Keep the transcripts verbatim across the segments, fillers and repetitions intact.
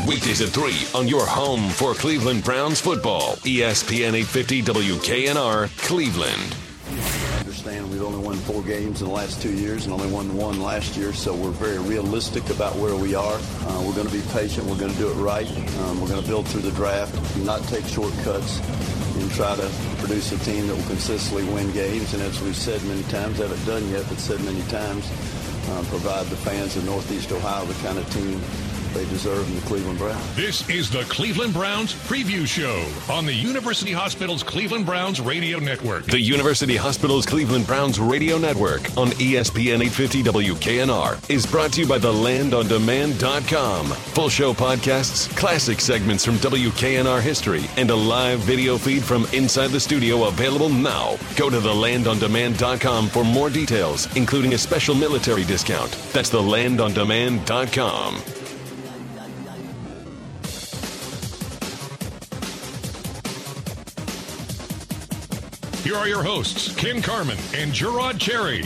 Weekdays at three on your home for Cleveland Browns football. E S P N eight fifty W K N R, Cleveland. I understand we've only won four games in the last two years and only won one last year, so we're very realistic about where we are. Uh, we're going to be patient. We're going to do it right. Um, we're going to build through the draft, not take shortcuts, and try to produce a team that will consistently win games. And as we've said many times, haven't done yet, but said many times, uh, provide the fans of Northeast Ohio the kind of team they deserve in the Cleveland Browns. This is the Cleveland Browns Preview Show on the University Hospitals Cleveland Browns Radio Network. The University Hospitals Cleveland Browns Radio Network on E S P N eight fifty W K N R is brought to you by the land on demand dot com. Full show podcasts, classic segments from W K N R history, and a live video feed from inside the studio available now. Go to the land on demand dot com for more details, including a special military discount. That's the land on demand dot com. Here are your hosts, Ken Carman and Gerard Cherry.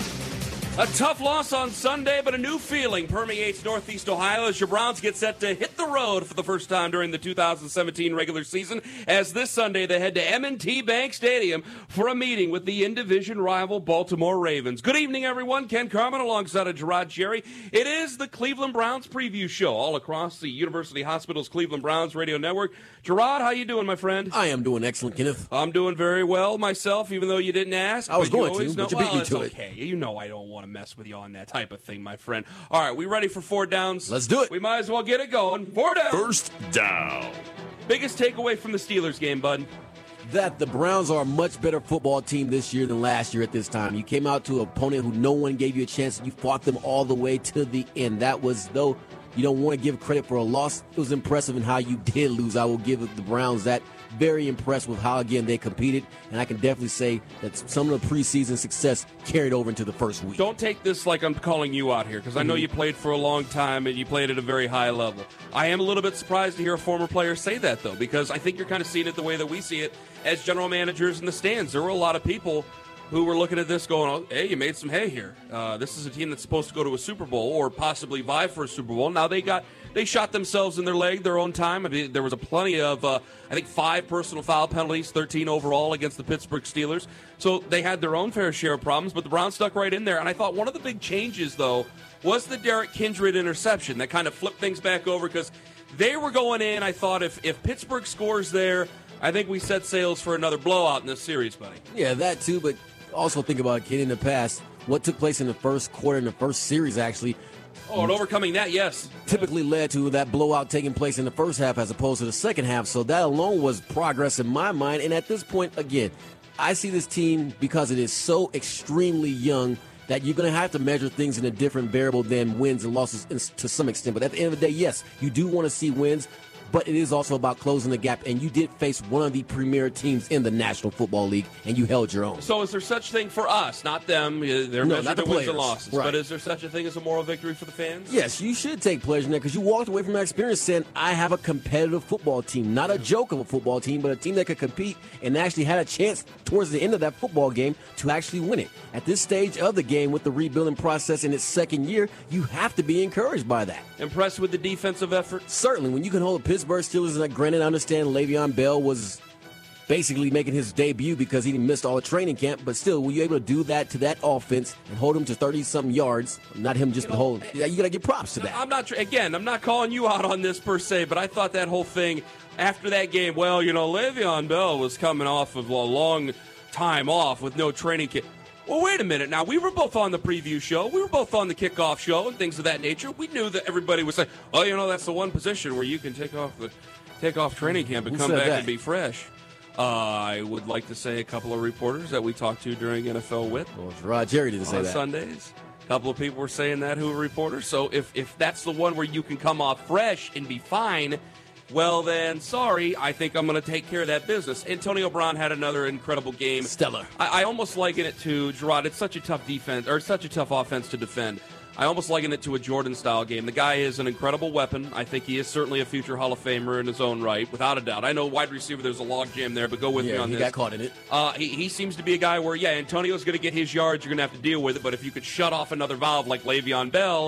A tough loss on Sunday, but a new feeling permeates Northeast Ohio as your Browns get set to hit the road for the first time during the two thousand seventeen regular season, as this Sunday they head to M and T Bank Stadium for a meeting with the in-division rival Baltimore Ravens. Good evening, everyone. Ken Carman alongside of Gerard Cherry. It is the Cleveland Browns Preview Show all across the University Hospitals Cleveland Browns Radio Network. Gerard, how you doing, my friend? I am doing excellent, Kenneth. I'm doing very well myself, even though you didn't ask. I was going to, know, but you beat well, me to it's it. Okay, you know I don't want to mess with you on that type of thing, my friend. All right, we ready for four downs? Let's do it. We might as well get it going. Four downs. First down. Biggest takeaway from the Steelers game, bud? That the Browns are a much better football team this year than last year at this time. You came out to an opponent who no one gave you a chance, and you fought them all the way to the end. That was, though you don't want to give credit for a loss, it was impressive in how you did lose. I will give the Browns that. Very impressed with how, again, they competed, and I can definitely say that some of the preseason success carried over into the first week. Don't take this like I'm calling you out here, because I know Mm-hmm. you played for a long time and you played at a very high level. I am a little bit surprised to hear a former player say that, though, because I think you're kind of seeing it the way that we see it as general managers in the stands. There were a lot of people who were looking at this going, oh, hey, you made some hay here. Uh, this is a team that's supposed to go to a Super Bowl or possibly vie for a Super Bowl. Now they got they shot themselves in their leg their own time. I mean, there was a plenty of, uh, I think, five personal foul penalties, thirteen overall against the Pittsburgh Steelers. So they had their own fair share of problems, but the Browns stuck right in there. And I thought one of the big changes, though, was the Derek Kindred interception that kind of flipped things back over, because they were going in. I thought if, if Pittsburgh scores there, I think we set sails for another blowout in this series, buddy. Yeah, that too, but also think about it, kid, in the past, what took place in the first quarter, in the first series, actually, Oh, and overcoming that, yes. typically led to that blowout taking place in the first half as opposed to the second half. So that alone was progress in my mind. And at this point, again, I see this team, because it is so extremely young, that you're going to have to measure things in a different variable than wins and losses to some extent. But at the end of the day, yes, you do want to see wins, but it is also about closing the gap. And you did face one of the premier teams in the National Football League, and you held your own. So is there such thing for us, not them? They're No, measured not the in wins players. and losses. Right. But is there such a thing as a moral victory for the fans? Yes, you should take pleasure in that, because you walked away from that experience saying, I have a competitive football team. Not a joke of a football team, but a team that could compete and actually had a chance towards the end of that football game to actually win it. At this stage of the game, with the rebuilding process in its second year, you have to be encouraged by that. Impressed with the defensive effort? Certainly, when you can hold the Pittsburgh Steelers, and granted, I understand Le'Veon Bell was basically making his debut because he missed all the training camp, but still, were you able to do that to that offense and hold him to thirty-something yards, not him just You know, to hold him? Yeah, you got to give props to that. I'm not, again, I'm not calling you out on this per se, but I thought that whole thing after that game, well, you know, Le'Veon Bell was coming off of a long time off with no training camp. Well, wait a minute now. We were both on the preview show. We were both on the kickoff show and things of that nature. We knew that everybody was saying, oh, you know, that's the one position where you can take off the take off training camp and Who come said back that? and be fresh. Uh, I would like to say a couple of reporters that we talked to during N F L Whip Well, Gerard Jerry didn't say on that. Sundays. A couple of people were saying that who were reporters. So if, if that's the one where you can come off fresh and be fine, well then, sorry, I think I'm going to take care of that business. Antonio Brown had another incredible game. Stellar. I, I almost liken it to, Gerard, it's such a tough defense, or such a tough offense to defend. I almost liken it to a Jordan-style game. The guy is an incredible weapon. I think he is certainly a future Hall of Famer in his own right, without a doubt. I know wide receiver, there's a log jam there, but go with me Yeah, on he this. got caught in it. Uh, he, he seems to be a guy where, yeah, Antonio's going to get his yards. You're going to have to deal with it. But if you could shut off another valve like Le'Veon Bell,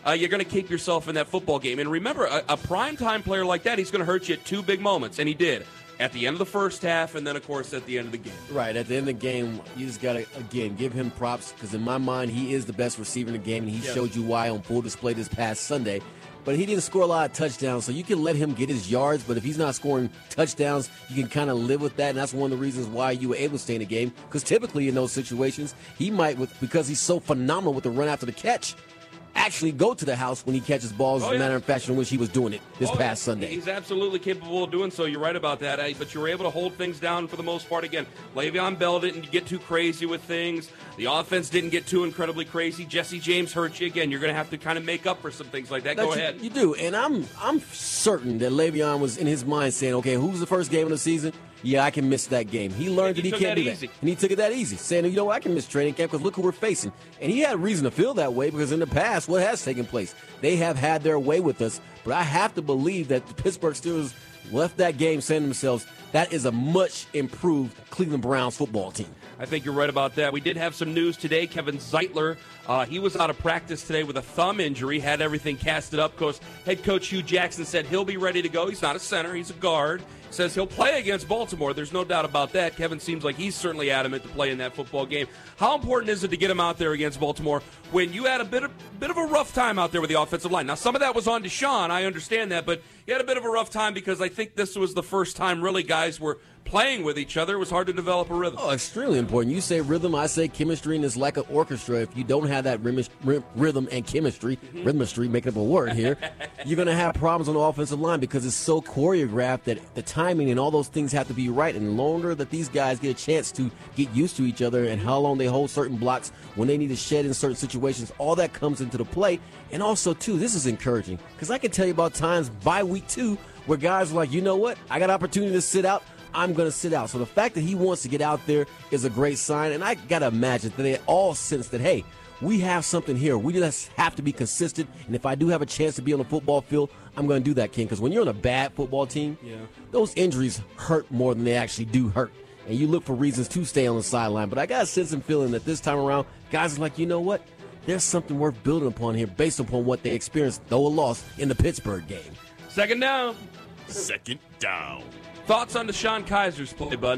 uh, you're going to keep yourself in that football game. And remember, a, a primetime player like that, he's going to hurt you at two big moments, and he did. At the end of the first half, and then, of course, at the end of the game. Right, at the end of the game, you just got to, again, give him props, because in my mind, he is the best receiver in the game, and he yes. showed you why on full display this past Sunday. But he didn't score a lot of touchdowns, so you can let him get his yards, but if he's not scoring touchdowns, you can kind of live with that, and that's one of the reasons why you were able to stay in the game, because typically in those situations, he might, with because he's so phenomenal with the run after the catch, actually go to the house when he catches balls oh, as a yeah. matter of fashion in which he was doing it this oh, past yeah. Sunday. He's absolutely capable of doing so. You're right about that. But you were able to hold things down for the most part. Again, Le'Veon Bell didn't get too crazy with things. The offense didn't get too incredibly crazy. Jesse James hurt you. Again, you're going to have to kind of make up for some things like that. that Go you, ahead. You do. And I'm I'm certain that Le'Veon was in his mind saying, okay, who's the first game of the season? Yeah, I can miss that game. He learned he that he took can't that do easy. that. And he took it that easy, saying, you know what, I can miss training camp because look who we're facing. And he had reason to feel that way because in the past, what has taken place? They have had their way with us. But I have to believe that the Pittsburgh Steelers left that game saying to themselves, that is a much improved Cleveland Browns football team. I think you're right about that. We did have some news today. Kevin Zeitler, uh, he was out of practice today with a thumb injury, had everything casted up. Coach, head coach Hugh Jackson said he'll be ready to go. He's not a center, he's a guard. Says he'll play against Baltimore. There's no doubt about that. Kevin seems like he's certainly adamant to play in that football game. How important is it to get him out there against Baltimore when you had a bit of, bit of a rough time out there with the offensive line? Now, some of that was on Deshaun. I understand that, but you had a bit of a rough time because I think this was the first time really guys were playing with each other. It was hard to develop a rhythm. Oh, extremely important. You say rhythm, I say chemistry, and it's like an orchestra. If you don't have that rhythm, rhythm and chemistry, mm-hmm. rhythmistry, making up a word here, you're going to have problems on the offensive line because it's so choreographed that the timing and all those things have to be right. And the longer that these guys get a chance to get used to each other and how long they hold certain blocks when they need to shed in certain situations, all that comes into the play. And also, too, this is encouraging because I can tell you about times by week two where guys are like, you know what, I got an opportunity to sit out. I'm going to sit out. So the fact that he wants to get out there is a great sign. And I got to imagine that they all sense that, hey, we have something here. We just have to be consistent. And if I do have a chance to be on the football field, I'm going to do that, King. Because when you're on a bad football team, yeah. those injuries hurt more than they actually do hurt. And you look for reasons to stay on the sideline. But I got a sense and feeling that this time around, guys are like, you know what? There's something worth building upon here based upon what they experienced, though a loss, in the Pittsburgh game. Second down. Second down. Thoughts on DeShone Kizer's play, bud?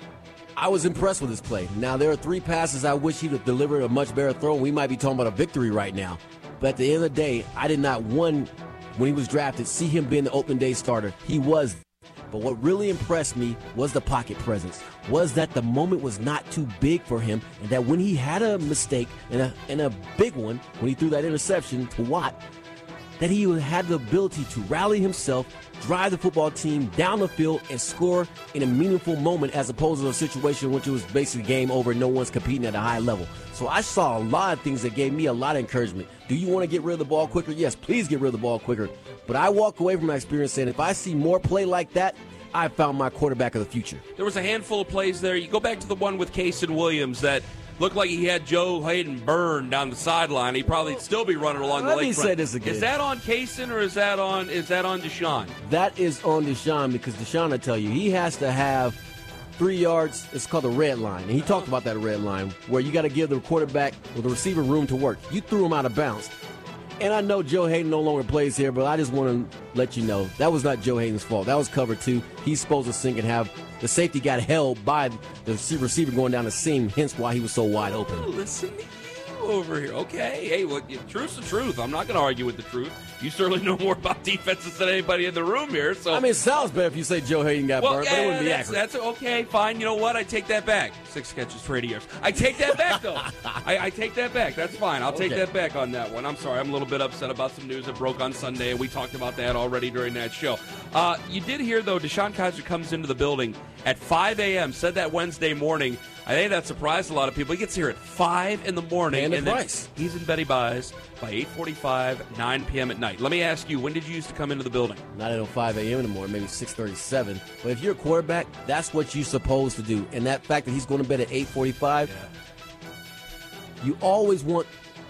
I was impressed with his play. Now, there are three passes I wish he'd have delivered a much better throw, and we might be talking about a victory right now. But at the end of the day, I did not, one, when he was drafted, see him being the open day starter. He was. But what really impressed me was the pocket presence, was that the moment was not too big for him, and that when he had a mistake, and a, and a big one, when he threw that interception to Watt, that he had the ability to rally himself, drive the football team down the field, and score in a meaningful moment as opposed to a situation in which it was basically game over, no one's competing at a high level. So I saw a lot of things that gave me a lot of encouragement. Do you want to get rid of the ball quicker? Yes, please get rid of the ball quicker. But I walk away from my experience saying if I see more play like that, I found my quarterback of the future. There was a handful of plays there. You go back to the one with Kason Williams that looked like he had Joe Hayden burned down the sideline. He'd probably still be running along Let the lakefront. me say this again. Is that on Kason or is that on is that on DeShone? That is on DeShone because DeShone, I tell you, he has to have three yards. It's called the red line. And he talked about that red line where you got to give the quarterback or the receiver room to work. You threw him out of bounds. And I know Joe Hayden no longer plays here, but I just want to let you know that was not Joe Hayden's fault. That was cover two. He's supposed to sink and have the safety got held by the receiver going down the seam, hence why he was so wide open. Oh, listen to you over here. Okay. Hey, well, truth's the truth. I'm not going to argue with the truth. You certainly know more about defenses than anybody in the room here. So I mean, it sounds better if you say Joe Hayden got well, burned, yeah, but it wouldn't be that's, accurate. That's okay, fine. You know what? I take that back. Six catches for eighty yards. I take that back, though. I, I take that back. That's fine. I'll take Okay. that back on that one. I'm sorry. I'm a little bit upset about some news that broke on Sunday, and we talked about that already during that show. Uh, you did hear, though, DeShone Kizer comes into the building at five a.m., said that Wednesday morning. I think that surprised a lot of people. He gets here at five in the morning, And and the then price. he's in Betty Buys by eight forty-five, nine p.m. at night. Let me ask you, when did you used to come into the building? Not at five a.m. anymore, maybe six thirty-seven. But if you're a quarterback, that's what you're supposed to do. And that fact that he's going to bed at eight forty-five, you always want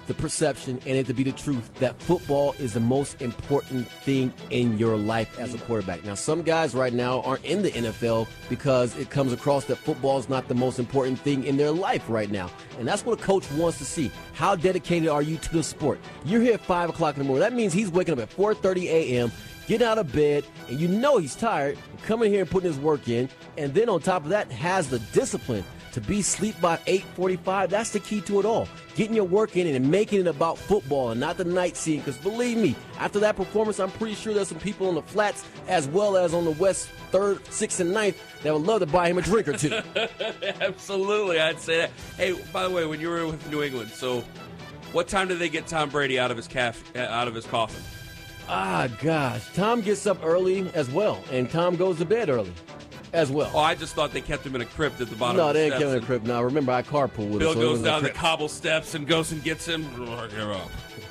the perception and it to be the truth that football is the most important thing in your life as a quarterback. Now, some guys right now aren't in the N F L because it comes across that football is not the most important thing in their life right now. And that's what a coach wants to see. How dedicated are you to the sport? You're here at five o'clock in the morning. That means he's waking up at four thirty a.m., getting out of bed, and you know he's tired, and coming here and putting his work in. And then on top of that, has the discipline to be asleep by eight forty-five. That's the key to it all. Getting your work in and making it about football and not the night scene. Because believe me, after that performance, I'm pretty sure there's some people on the flats as well as on the west, third, sixth, and ninth that would love to buy him a drink or two. Absolutely, I'd say that. Hey, by the way, when you were with New England, so what time did they get Tom Brady out of his calf, out of his coffin? Ah, gosh. Tom gets up early as well, and Tom goes to bed early as well. Oh, I just thought they kept him in a crypt at the bottom no, of the they didn't steps. keep him in a crypt. Now, remember, I carpool with Bill him. So goes down the crypt. cobble steps and goes and gets him. Oh, give up.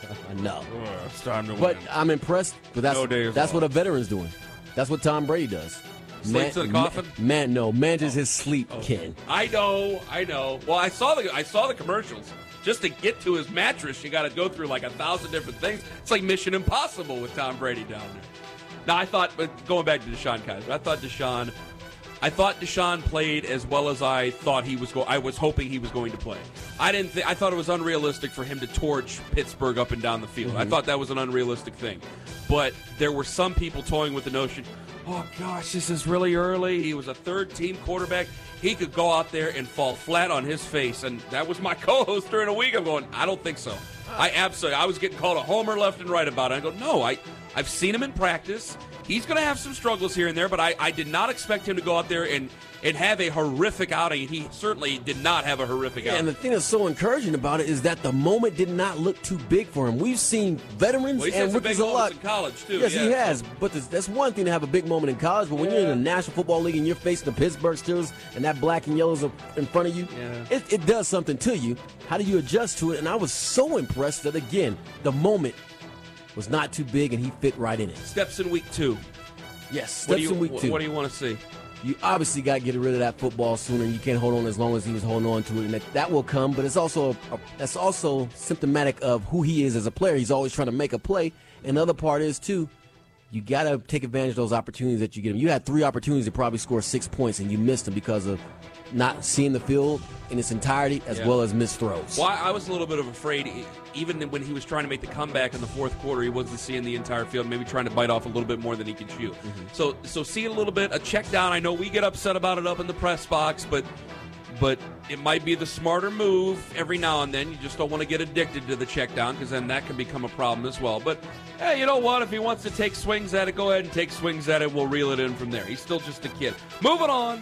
No. Oh, it's time to But win. I'm impressed. But that's, No days that's off. what a veteran's doing. That's what Tom Brady does. Sleeps in a coffin? Man, man no, manages his sleep, Ken. I know, I know. Well, I saw the I saw the commercials. Just to get to his mattress, you got to go through like a thousand different things. It's like Mission Impossible with Tom Brady down there. Now, I thought, but going back to Deshaun Kaiser, I thought Deshaun, I thought Deshaun played as well as I thought he was. Go- I was hoping he was going to play. I didn't. Th- I thought it was unrealistic for him to torch Pittsburgh up and down the field. Mm-hmm. I thought that was an unrealistic thing. But there were some people toying with the notion, oh gosh, this is really early. He was a third-team quarterback. He could go out there and fall flat on his face. And that was my co-host during the week. I'm going, I don't think so. I absolutely, I was getting called a homer left and right about it. I go, no, I, I've seen him in practice. He's going to have some struggles here and there, but I, I did not expect him to go out there and, and have a horrific outing. And he certainly did not have a horrific Yeah, outing. and the thing that's so encouraging about it is that the moment did not look too big for him. We've seen veterans Well, he's had and some big rookies a lot. moments in college, too. Yes, yeah. he has. But that's, that's one thing to have a big moment in college, but when Yeah. you're in the National Football League and you're facing the Pittsburgh Steelers and that black and yellow's in front of you, Yeah. it, it does something to you. How do you adjust to it? And I was so impressed that, again, the moment was not too big and he fit right in it. Steps in week two. Yes, What steps do you, in week two. What do you want to see? You obviously got to get rid of that football sooner. You can't hold on as long as he was holding on to it, and that, that will come. But it's also a, that's also symptomatic of who he is as a player. He's always trying to make a play. And the other part is too, you got to take advantage of those opportunities that you get him. You had three opportunities to probably score six points, and you missed them because of not seeing the field in its entirety as Yeah. well as missed throws. Well, I was a little bit of afraid, e- even when he was trying to make the comeback in the fourth quarter, he wasn't seeing the entire field, maybe trying to bite off a little bit more than he could chew. Mm-hmm. So, so see a little bit, a check down. I know we get upset about it up in the press box, but but it might be the smarter move every now and then. You just don't want to get addicted to the check down because then that can become a problem as well. But, hey, you know what? If he wants to take swings at it, go ahead and take swings at it. We'll reel it in from there. He's still just a kid. Moving on.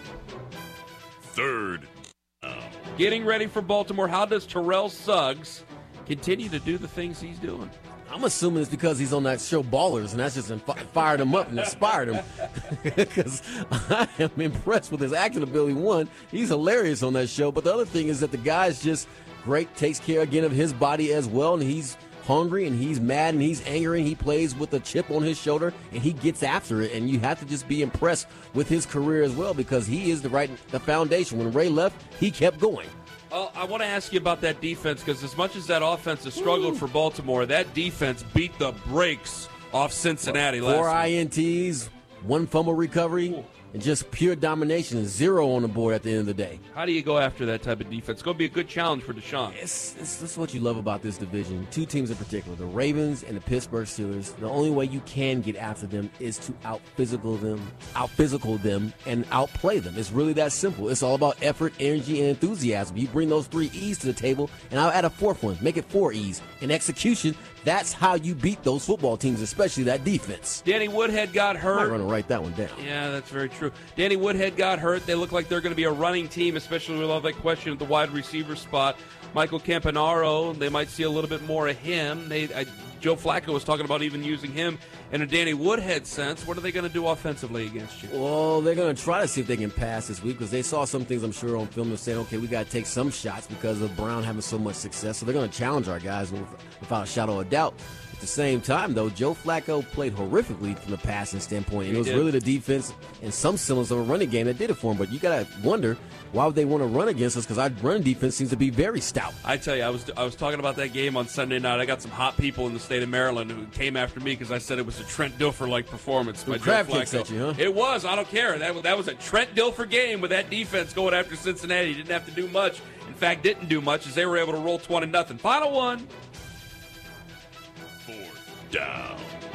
Third. Getting ready for Baltimore. How does Terrell Suggs continue to do the things he's doing? I'm assuming it's because he's on that show Ballers, and that's just inf- fired him up and inspired him. Because I am impressed with his acting ability. One, he's hilarious on that show. But the other thing is that the guy's just great, takes care again of his body as well, and he's hungry and he's mad and he's angry and he plays with a chip on his shoulder and he gets after it. And you have to just be impressed with his career as well because he is the right the foundation. When Ray left, he kept going. Well, I want to ask you about that defense because as much as that offense has struggled Ooh. for Baltimore, that defense beat the brakes off Cincinnati last Four week. I N Ts, one fumble recovery, Ooh. and just pure domination. Zero on the board at the end of the day. How do you go after that type of defense? It's going to be a good challenge for Deshaun. It's, it's, this is what you love about this division. Two teams in particular, the Ravens and the Pittsburgh Steelers. The only way you can get after them is to out-physical them, out-physical them, and outplay them. It's really that simple. It's all about effort, energy, and enthusiasm. You bring those three E's to the table, and I'll add a fourth one. Make it four E's. In execution, that's how you beat those football teams, especially that defense. Danny Woodhead got hurt. I'm going to write that one down. Yeah, that's very true. Danny Woodhead got hurt. They look like they're going to be a running team, especially with all that question at the wide receiver spot. Michael Campanaro, they might see a little bit more of him. They, I, Joe Flacco was talking about even using him in a Danny Woodhead sense. What are they going to do offensively against you? Well, they're going to try to see if they can pass this week because they saw some things, I'm sure, on film and saying, okay, we got to take some shots because of Brown having so much success. So they're going to challenge our guys without a shadow of doubt. At the same time, though, Joe Flacco played horrifically from the passing standpoint. And He it was did. really the defense and some semblance of a running game that did it for him. But you got to wonder, why would they want to run against us? Because our running defense seems to be very stout. I tell you, I was I was talking about that game on Sunday night. I got some hot people in the state of Maryland who came after me because I said it was a Trent Dilfer-like performance by Joe crab Flacco. kicks at you, huh? It was. I don't care. That was, that was a Trent Dilfer game with that defense going after Cincinnati. He didn't have to do much. In fact, didn't do much as they were able to roll twenty nothing. Final one. Fourth down.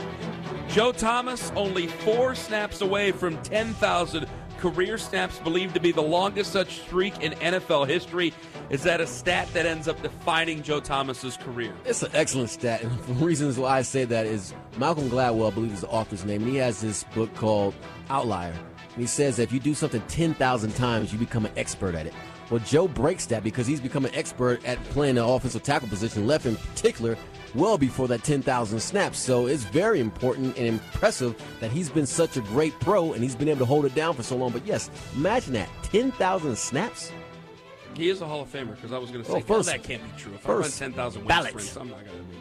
Joe Thomas only four snaps away from ten thousand career snaps, believed to be the longest such streak in N F L history. Is that a stat that ends up defining Joe Thomas's career? It's an excellent stat, and the reasons why I say that is Malcolm Gladwell, I believe is the author's name, and he has this book called Outlier. And he says that if you do something ten thousand times, you become an expert at it. Well, Joe breaks that because he's become an expert at playing the offensive tackle position, left in particular, well before that ten thousand snaps. So it's very important and impressive that he's been such a great pro and he's been able to hold it down for so long. But yes, imagine that, ten thousand snaps. He is a Hall of Famer because I was going to say, Oh, first- no, that can't be true. If first I run ten thousand wind ballot. sprints, I'm not going to be.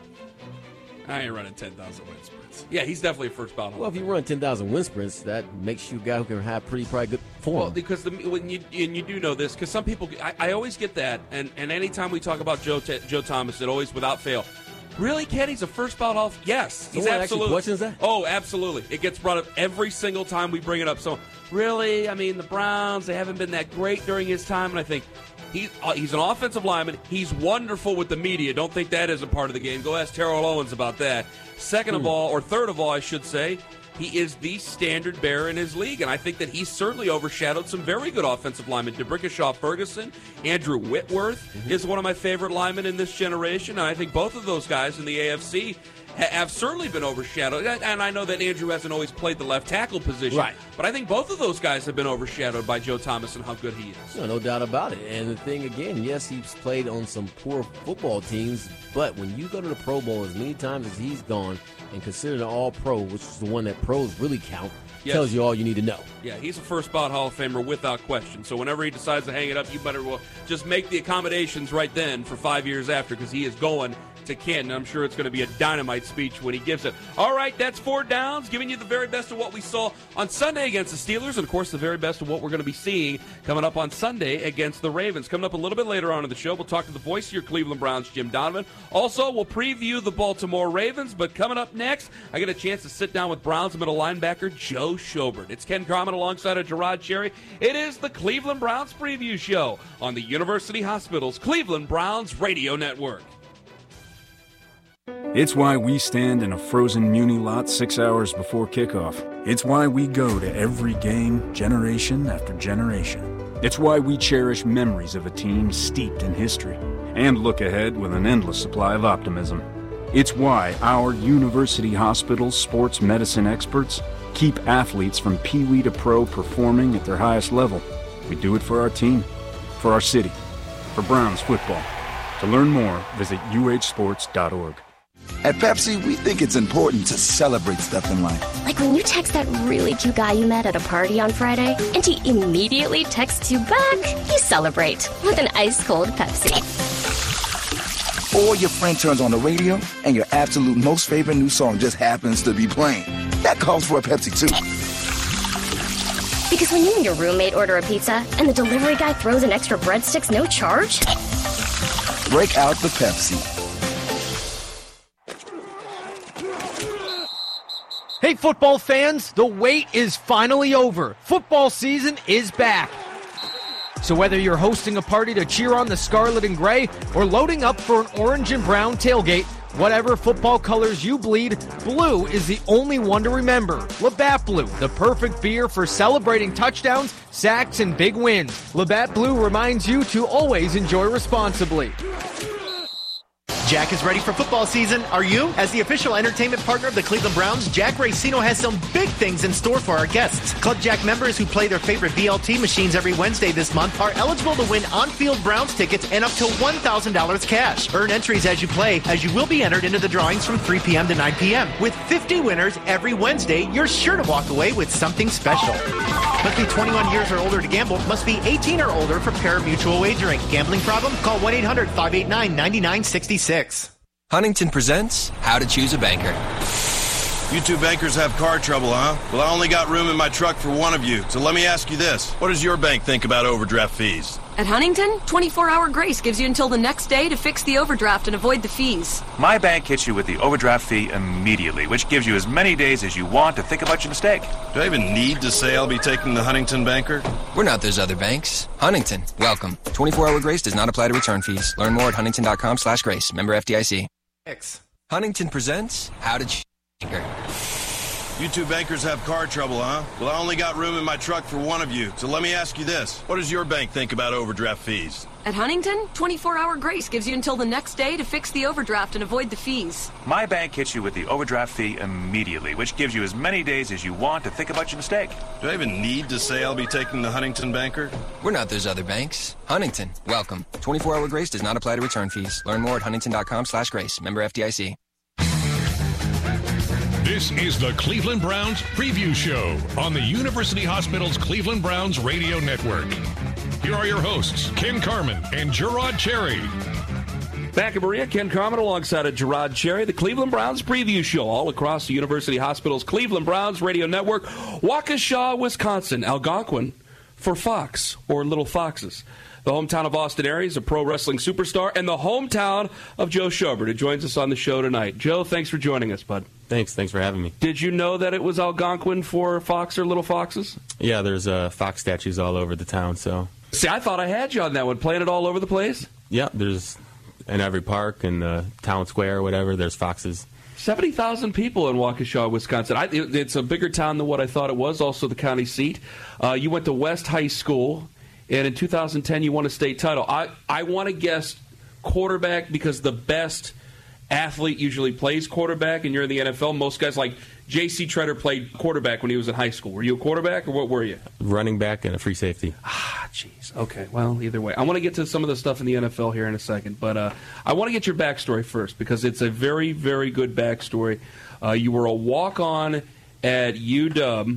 I ain't running ten thousand wind sprints. Yeah, he's definitely a first ballot. Well, if you run ten thousand wind sprints, that makes you a guy who can have pretty probably good form. Well, because the, when you and you do know this, because some people, I, I always get that, and, and anytime we talk about Joe T- Joe Thomas, it always without fail. Really, Kenny's a first ballot Hall? Yes, he's Someone actually absolutely. questions that? Oh, absolutely. It gets brought up every single time we bring it up. So, really, I mean, the Browns, they haven't been that great during his time, and I think he's uh, he's an offensive lineman. He's wonderful with the media. Don't think that isn't part of the game. Go ask Terrell Owens about that. Second of Hmm. all, or third of all, I should say, he is the standard bearer in his league, and I think that he's certainly overshadowed some very good offensive linemen. DeBrickashaw Ferguson, Andrew Whitworth Mm-hmm. is one of my favorite linemen in this generation, and I think both of those guys in the A F C ha- have certainly been overshadowed. And and I know that Andrew hasn't always played the left tackle position, Right. but I think both of those guys have been overshadowed by Joe Thomas and how good he is. No, no doubt about it. And the thing again, yes, he's played on some poor football teams, but when you go to the Pro Bowl as many times as he's gone and considered an all-pro, which is the one that pros really count, Yes. tells you all you need to know. Yeah, he's a first ballot Hall of Famer without question. So whenever he decides to hang it up, you better well just make the accommodations right then for five years after, because he is going to Canton. I'm sure it's going to be a dynamite speech when he gives it. All right, that's four downs, giving you the very best of what we saw on Sunday against the Steelers, and of course the very best of what we're going to be seeing coming up on Sunday against the Ravens. Coming up a little bit later on in the show, we'll talk to the voice of your Cleveland Browns, Jim Donovan. Also, we'll preview the Baltimore Ravens, but coming up next, I get a chance to sit down with Browns middle linebacker Joe Schobert. It's Ken Carmen alongside of Gerard Cherry. It is the Cleveland Browns Preview Show on the University Hospital's Cleveland Browns Radio Network. It's why we stand in a frozen Muni lot six hours before kickoff. It's why we go to every game, generation after generation. It's why we cherish memories of a team steeped in history and look ahead with an endless supply of optimism. It's why our University Hospital's sports medicine experts keep athletes from Pee Wee to pro performing at their highest level. We do it for our team, for our city, for Browns football. To learn more, visit U H sports dot org. At Pepsi, we think it's important to celebrate stuff in life. Like when you text that really cute guy you met at a party on Friday, and he immediately texts you back. You celebrate with an ice-cold Pepsi. Or your friend turns on the radio, and your absolute most favorite new song just happens to be playing. That calls for a Pepsi, too. Because when you and your roommate order a pizza, and the delivery guy throws in extra breadsticks no charge, Break out the Pepsi. Hey, football fans, the wait is finally over. Football season is back. So whether you're hosting a party to cheer on the Scarlet and Gray or loading up for an orange and brown tailgate, whatever football colors you bleed, blue is the only one to remember. Labatt Blue, the perfect beer for celebrating touchdowns, sacks, and big wins. Labatt Blue reminds you to always enjoy responsibly. Jack is ready for football season. Are you? As the official entertainment partner of the Cleveland Browns, Jack Racino has some big things in store for our guests. Club Jack members who play their favorite V L T machines every Wednesday this month are eligible to win on-field Browns tickets and up to one thousand dollars cash. Earn entries as you play, as you will be entered into the drawings from three p.m. to nine p.m. With fifty winners every Wednesday, you're sure to walk away with something special. Must be twenty-one years or older to gamble. Must be eighteen or older for pari-mutuel wagering. Gambling problem? Call one eight hundred five eight nine nine nine six six. Huntington presents How to Choose a Banker. You two bankers have car trouble, huh? Well, I only got room in my truck for one of you. So let me ask you this. What does your bank think about overdraft fees? At Huntington, twenty-four hour grace gives you until the next day to fix the overdraft and avoid the fees. My bank hits you with the overdraft fee immediately, which gives you as many days as you want to think about your mistake. Do I even need to say I'll be taking the Huntington Banker? We're not those other banks. Huntington, welcome. twenty-four hour grace does not apply to return fees. Learn more at huntington.com slash grace. Member F D I C. X. Huntington presents How to Choose a Banker. You two bankers have car trouble, huh? Well, I only got room in my truck for one of you. So let me ask you this. What does your bank think about overdraft fees? At Huntington, twenty-four hour grace gives you until the next day to fix the overdraft and avoid the fees. My bank hits you with the overdraft fee immediately, which gives you as many days as you want to think about your mistake. Do I even need to say I'll be taking the Huntington Banker? We're not those other banks. Huntington, welcome. twenty-four hour grace does not apply to return fees. Learn more at huntington.com slash grace. Member F D I C. This is the Cleveland Browns Preview Show on the University Hospital's Cleveland Browns Radio Network. Here are your hosts, Ken Carman and Gerard Cherry. Back in Maria, Ken Carman alongside of Gerard Cherry, the Cleveland Browns Preview Show all across the University Hospital's Cleveland Browns Radio Network. Waukesha, Wisconsin, Algonquin for Fox, or Little Foxes. The hometown of Austin Aries, a pro wrestling superstar, and the hometown of Joe Schobert, who joins us on the show tonight. Joe, thanks for joining us, bud. Thanks. Thanks for having me. Did you know that it was Algonquin for Fox or Little Foxes? Yeah, there's uh, Fox statues all over the town, so. See, I thought I had you on that one, playing it all over the place. Yeah, there's in every park and uh, town square or whatever, there's Foxes. seventy thousand people in Waukesha, Wisconsin. I, it, it's a bigger town than what I thought it was, also the county seat. Uh, you went to West High School, and in two thousand ten you won a state title. I, I want to guess quarterback because the best athlete usually plays quarterback, and you're in the N F L. Most guys, like J C Treader, played quarterback when he was in high school. Were you a quarterback, or what were you? Running back and a free safety. Ah, jeez. Okay, well, either way. I want to get to some of the stuff in the N F L here in a second, but uh, I want to get your backstory first, because it's a very, very good backstory. Uh, you were a walk-on at U W,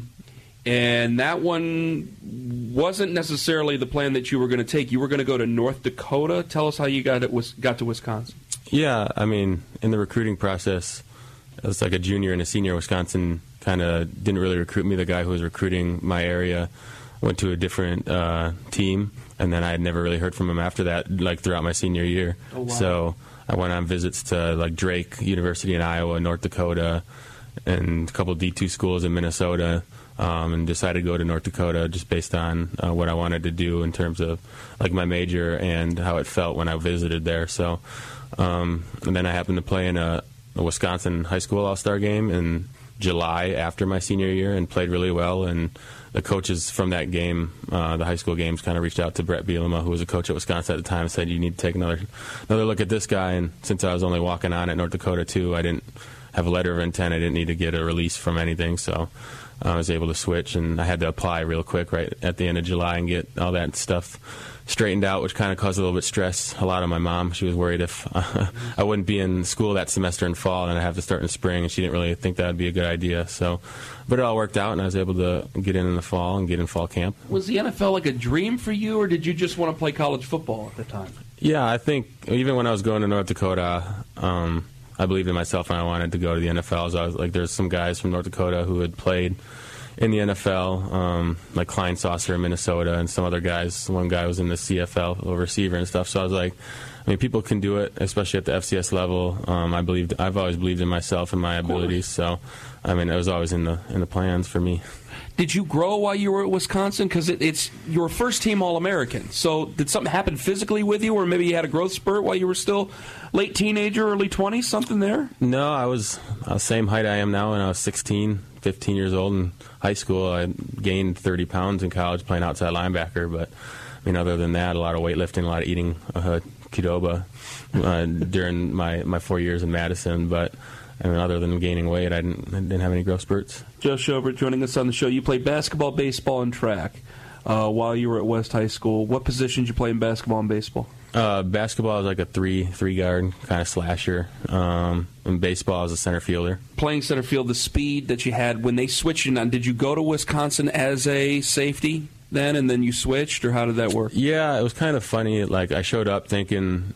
and that one wasn't necessarily the plan that you were going to take. You were going to go to North Dakota. Tell us how you got, it, got to Wisconsin. Yeah, I mean, in the recruiting process, it was like a junior and a senior. Wisconsin kind of didn't really recruit me. The guy who was recruiting my area went to a different uh, team, and then I had never really heard from him after that, like throughout my senior year. Oh, wow. So I went on visits to like Drake University in Iowa, North Dakota, and a couple of D two schools in Minnesota. Um, and decided to go to North Dakota just based on uh, what I wanted to do in terms of like my major and how it felt when I visited there. So, um, and then I happened to play in a, a Wisconsin high school all-star game in July after my senior year and played really well. And the coaches from that game, uh, the high school games, kind of reached out to Brett Bielema, who was a coach at Wisconsin at the time, and said, "You need to take another another look at this guy." And since I was only walking on at North Dakota too, I didn't have a letter of intent. I didn't need to get a release from anything, so I was able to switch, and I had to apply real quick right at the end of July and get all that stuff straightened out, which kind of caused a little bit of stress. A lot on my mom. She was worried if uh, I wouldn't be in school that semester in fall and I'd have to start in spring, and she didn't really think that would be a good idea. So, but it all worked out, and I was able to get in in the fall and get in fall camp. Was the N F L like a dream for you, or did you just want to play college football at the time? Yeah, I think even when I was going to North Dakota, um, I believed in myself and I wanted to go to the N F L. So I was like, there's some guys from North Dakota who had played in the N F L, um, like Klein Saucer in Minnesota, and some other guys. One guy was in the C F L, a receiver and stuff. So I was like, I mean, people can do it, especially at the F C S level. Um, I believed, I've always believed in myself and my abilities. So, I mean, it was always in the in the plans for me. Did you grow while you were at Wisconsin? Because it, it's your first team All-American. So did something happen physically with you, or maybe you had a growth spurt while you were still late teenager, early twenties, something there? No, I was the same height I am now when I was sixteen, fifteen years old in high school. I gained thirty pounds in college playing outside linebacker. But, I mean, other than that, a lot of weightlifting, a lot of eating uh, Qdoba uh, during my, my four years in Madison. But, I mean, other than gaining weight, I didn't, I didn't have any growth spurts. Joe Schobert joining us on the show. You played basketball, baseball, and track uh, while you were at West High School. What position did you play in basketball and baseball? Uh, basketball, I was like a three, three guard, kind of slasher. Um, and baseball, I was a center fielder. Playing center field, the speed that you had when they switched you on, did you go to Wisconsin as a safety then, and then you switched, or how did that work? Yeah, it was kind of funny. Like, I showed up thinking that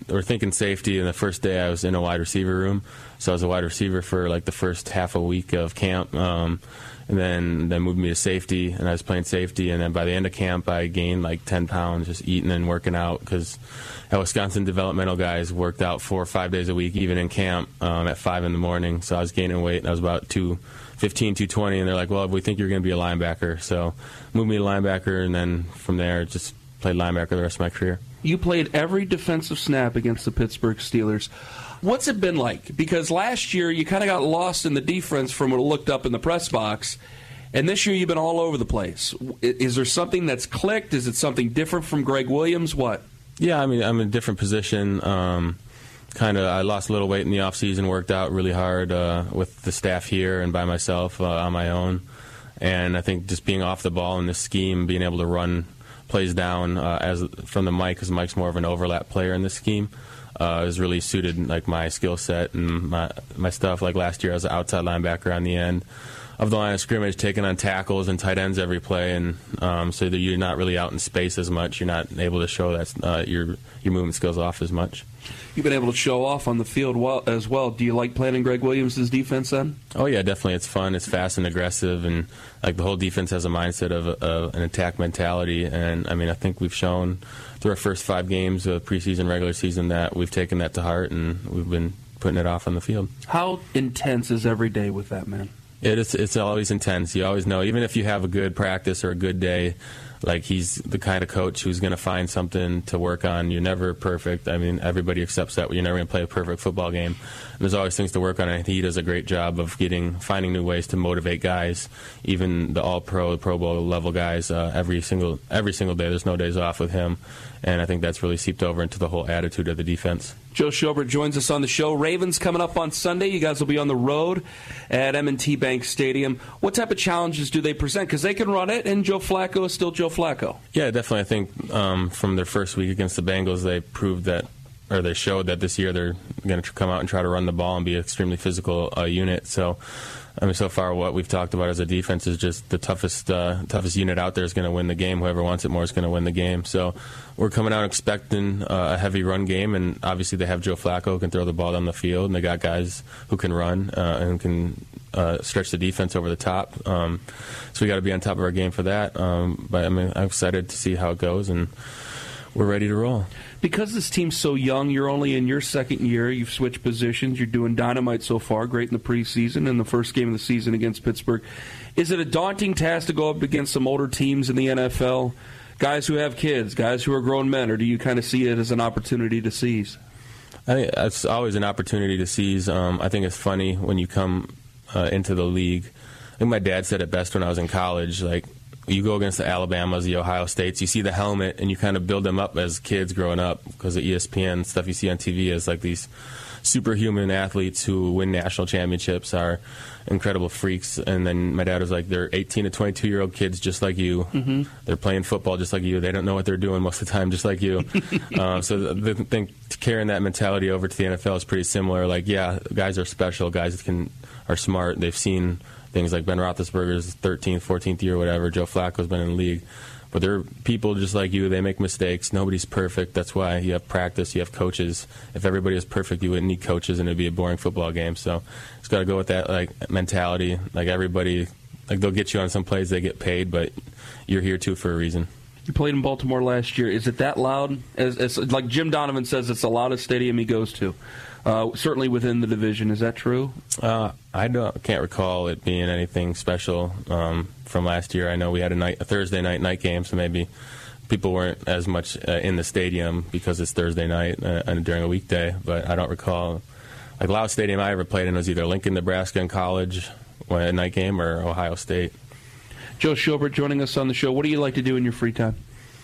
we're thinking safety, and the first day I was in a wide receiver room, so I was a wide receiver for like the first half a week of camp, um, and then they moved me to safety, and I was playing safety, and then by the end of camp I gained like ten pounds just eating and working out, because at Wisconsin, developmental guys worked out four or five days a week, even in camp, um, at five in the morning, so I was gaining weight, and I was about two fifteen, two twenty, and they're like, well, we think you're going to be a linebacker, so moved me to linebacker, and then from there just played linebacker the rest of my career. You played every defensive snap against the Pittsburgh Steelers. What's it been like? Because last year you kind of got lost in the defense from what it looked up in the press box, and this year you've been all over the place. Is there something that's clicked? Is it something different from Greg Williams? What? Yeah, I mean, I'm in a different position. Um, kind of, I lost a little weight in the offseason, worked out really hard uh, with the staff here and by myself uh, on my own. And I think just being off the ball in this scheme, being able to run plays down uh, as from the Mike, because Mike's more of an overlap player in this scheme, uh, is really suited like my skill set and my my stuff. Like last year, I was an outside linebacker on the end of the line of scrimmage, taking on tackles and tight ends every play, and um, so that you're not really out in space as much. You're not able to show that uh, your your movement skills off as much. You've been able to show off on the field well, as well. Do you like playing in Greg Williams' defense then? Oh, yeah, definitely. It's fun. It's fast and aggressive, and like the whole defense has a mindset of, of an attack mentality. And, I mean, I think we've shown through our first five games of preseason, regular season, that we've taken that to heart, and we've been putting it off on the field. How intense is every day with that, man? It is, it's always intense. You always know, even if you have a good practice or a good day, like he's the kind of coach who's going to find something to work on. You're never perfect. I mean, everybody accepts that. You're never going to play a perfect football game. And there's always things to work on. And he does a great job of getting, finding new ways to motivate guys, even the All-Pro, Pro Bowl level guys. Uh, every single every single day, there's no days off with him. And I think that's really seeped over into the whole attitude of the defense. Joe Schobert joins us on the show. Ravens coming up on Sunday. You guys will be on the road at M and T Bank Stadium. What type of challenges do they present? Because they can run it, and Joe Flacco is still Joe Flacco. Yeah, definitely. I think um, from their first week against the Bengals, they proved that, or they showed that this year they're going to come out and try to run the ball and be an extremely physical uh, unit. So, I mean, so far what we've talked about as a defense is just the toughest uh, toughest unit out there is going to win the game. Whoever wants it more is going to win the game. So we're coming out expecting uh, a heavy run game, and obviously they have Joe Flacco who can throw the ball down the field, and they got guys who can run uh, and can uh, stretch the defense over the top. Um, so we got to be on top of our game for that. Um, but I mean, I'm excited to see how it goes, and we're ready to roll. Because this team's so young, you're only in your second year. You've switched positions. You're doing dynamite so far, great in the preseason and the first game of the season against Pittsburgh. Is it a daunting task to go up against some older teams in the N F L, guys who have kids, guys who are grown men, or do you kind of see it as an opportunity to seize? I think it's always an opportunity to seize. Um, I think it's funny when you come uh, into the league. I think my dad said it best when I was in college, like, you go against the Alabamas, the Ohio States, you see the helmet, and you kind of build them up as kids growing up because of E S P N stuff you see on T V as like these superhuman athletes who win national championships are incredible freaks. And then my dad was like, they're eighteen to twenty-two-year-old kids just like you. Mm-hmm. They're playing football just like you. They don't know what they're doing most of the time just like you. uh, so the, the thing, carrying that mentality over to the N F L is pretty similar. Like, yeah, guys are special. Guys can are smart. They've seen things like Ben Roethlisberger's thirteenth, fourteenth year, whatever. Joe Flacco's been in the league. But they're people just like you. They make mistakes. Nobody's perfect. That's why you have practice. You have coaches. If everybody was perfect, you wouldn't need coaches, and it'd be a boring football game. So it's got to go with that like mentality. Like everybody, like they'll get you on some plays. They get paid, but you're here too for a reason. You played in Baltimore last year. Is it that loud? As, as like Jim Donovan says, it's the loudest stadium he goes to. Uh, certainly within the division. Is that true? Uh, I don't, can't recall it being anything special um, from last year. I know we had a, night, a Thursday night night game, so maybe people weren't as much uh, in the stadium because it's Thursday night uh, and during a weekday. But I don't recall. Like, loudest stadium I ever played in was either Lincoln, Nebraska in college, when a night game, or Ohio State. Joe Schobert joining us on the show. What do you like to do in your free time?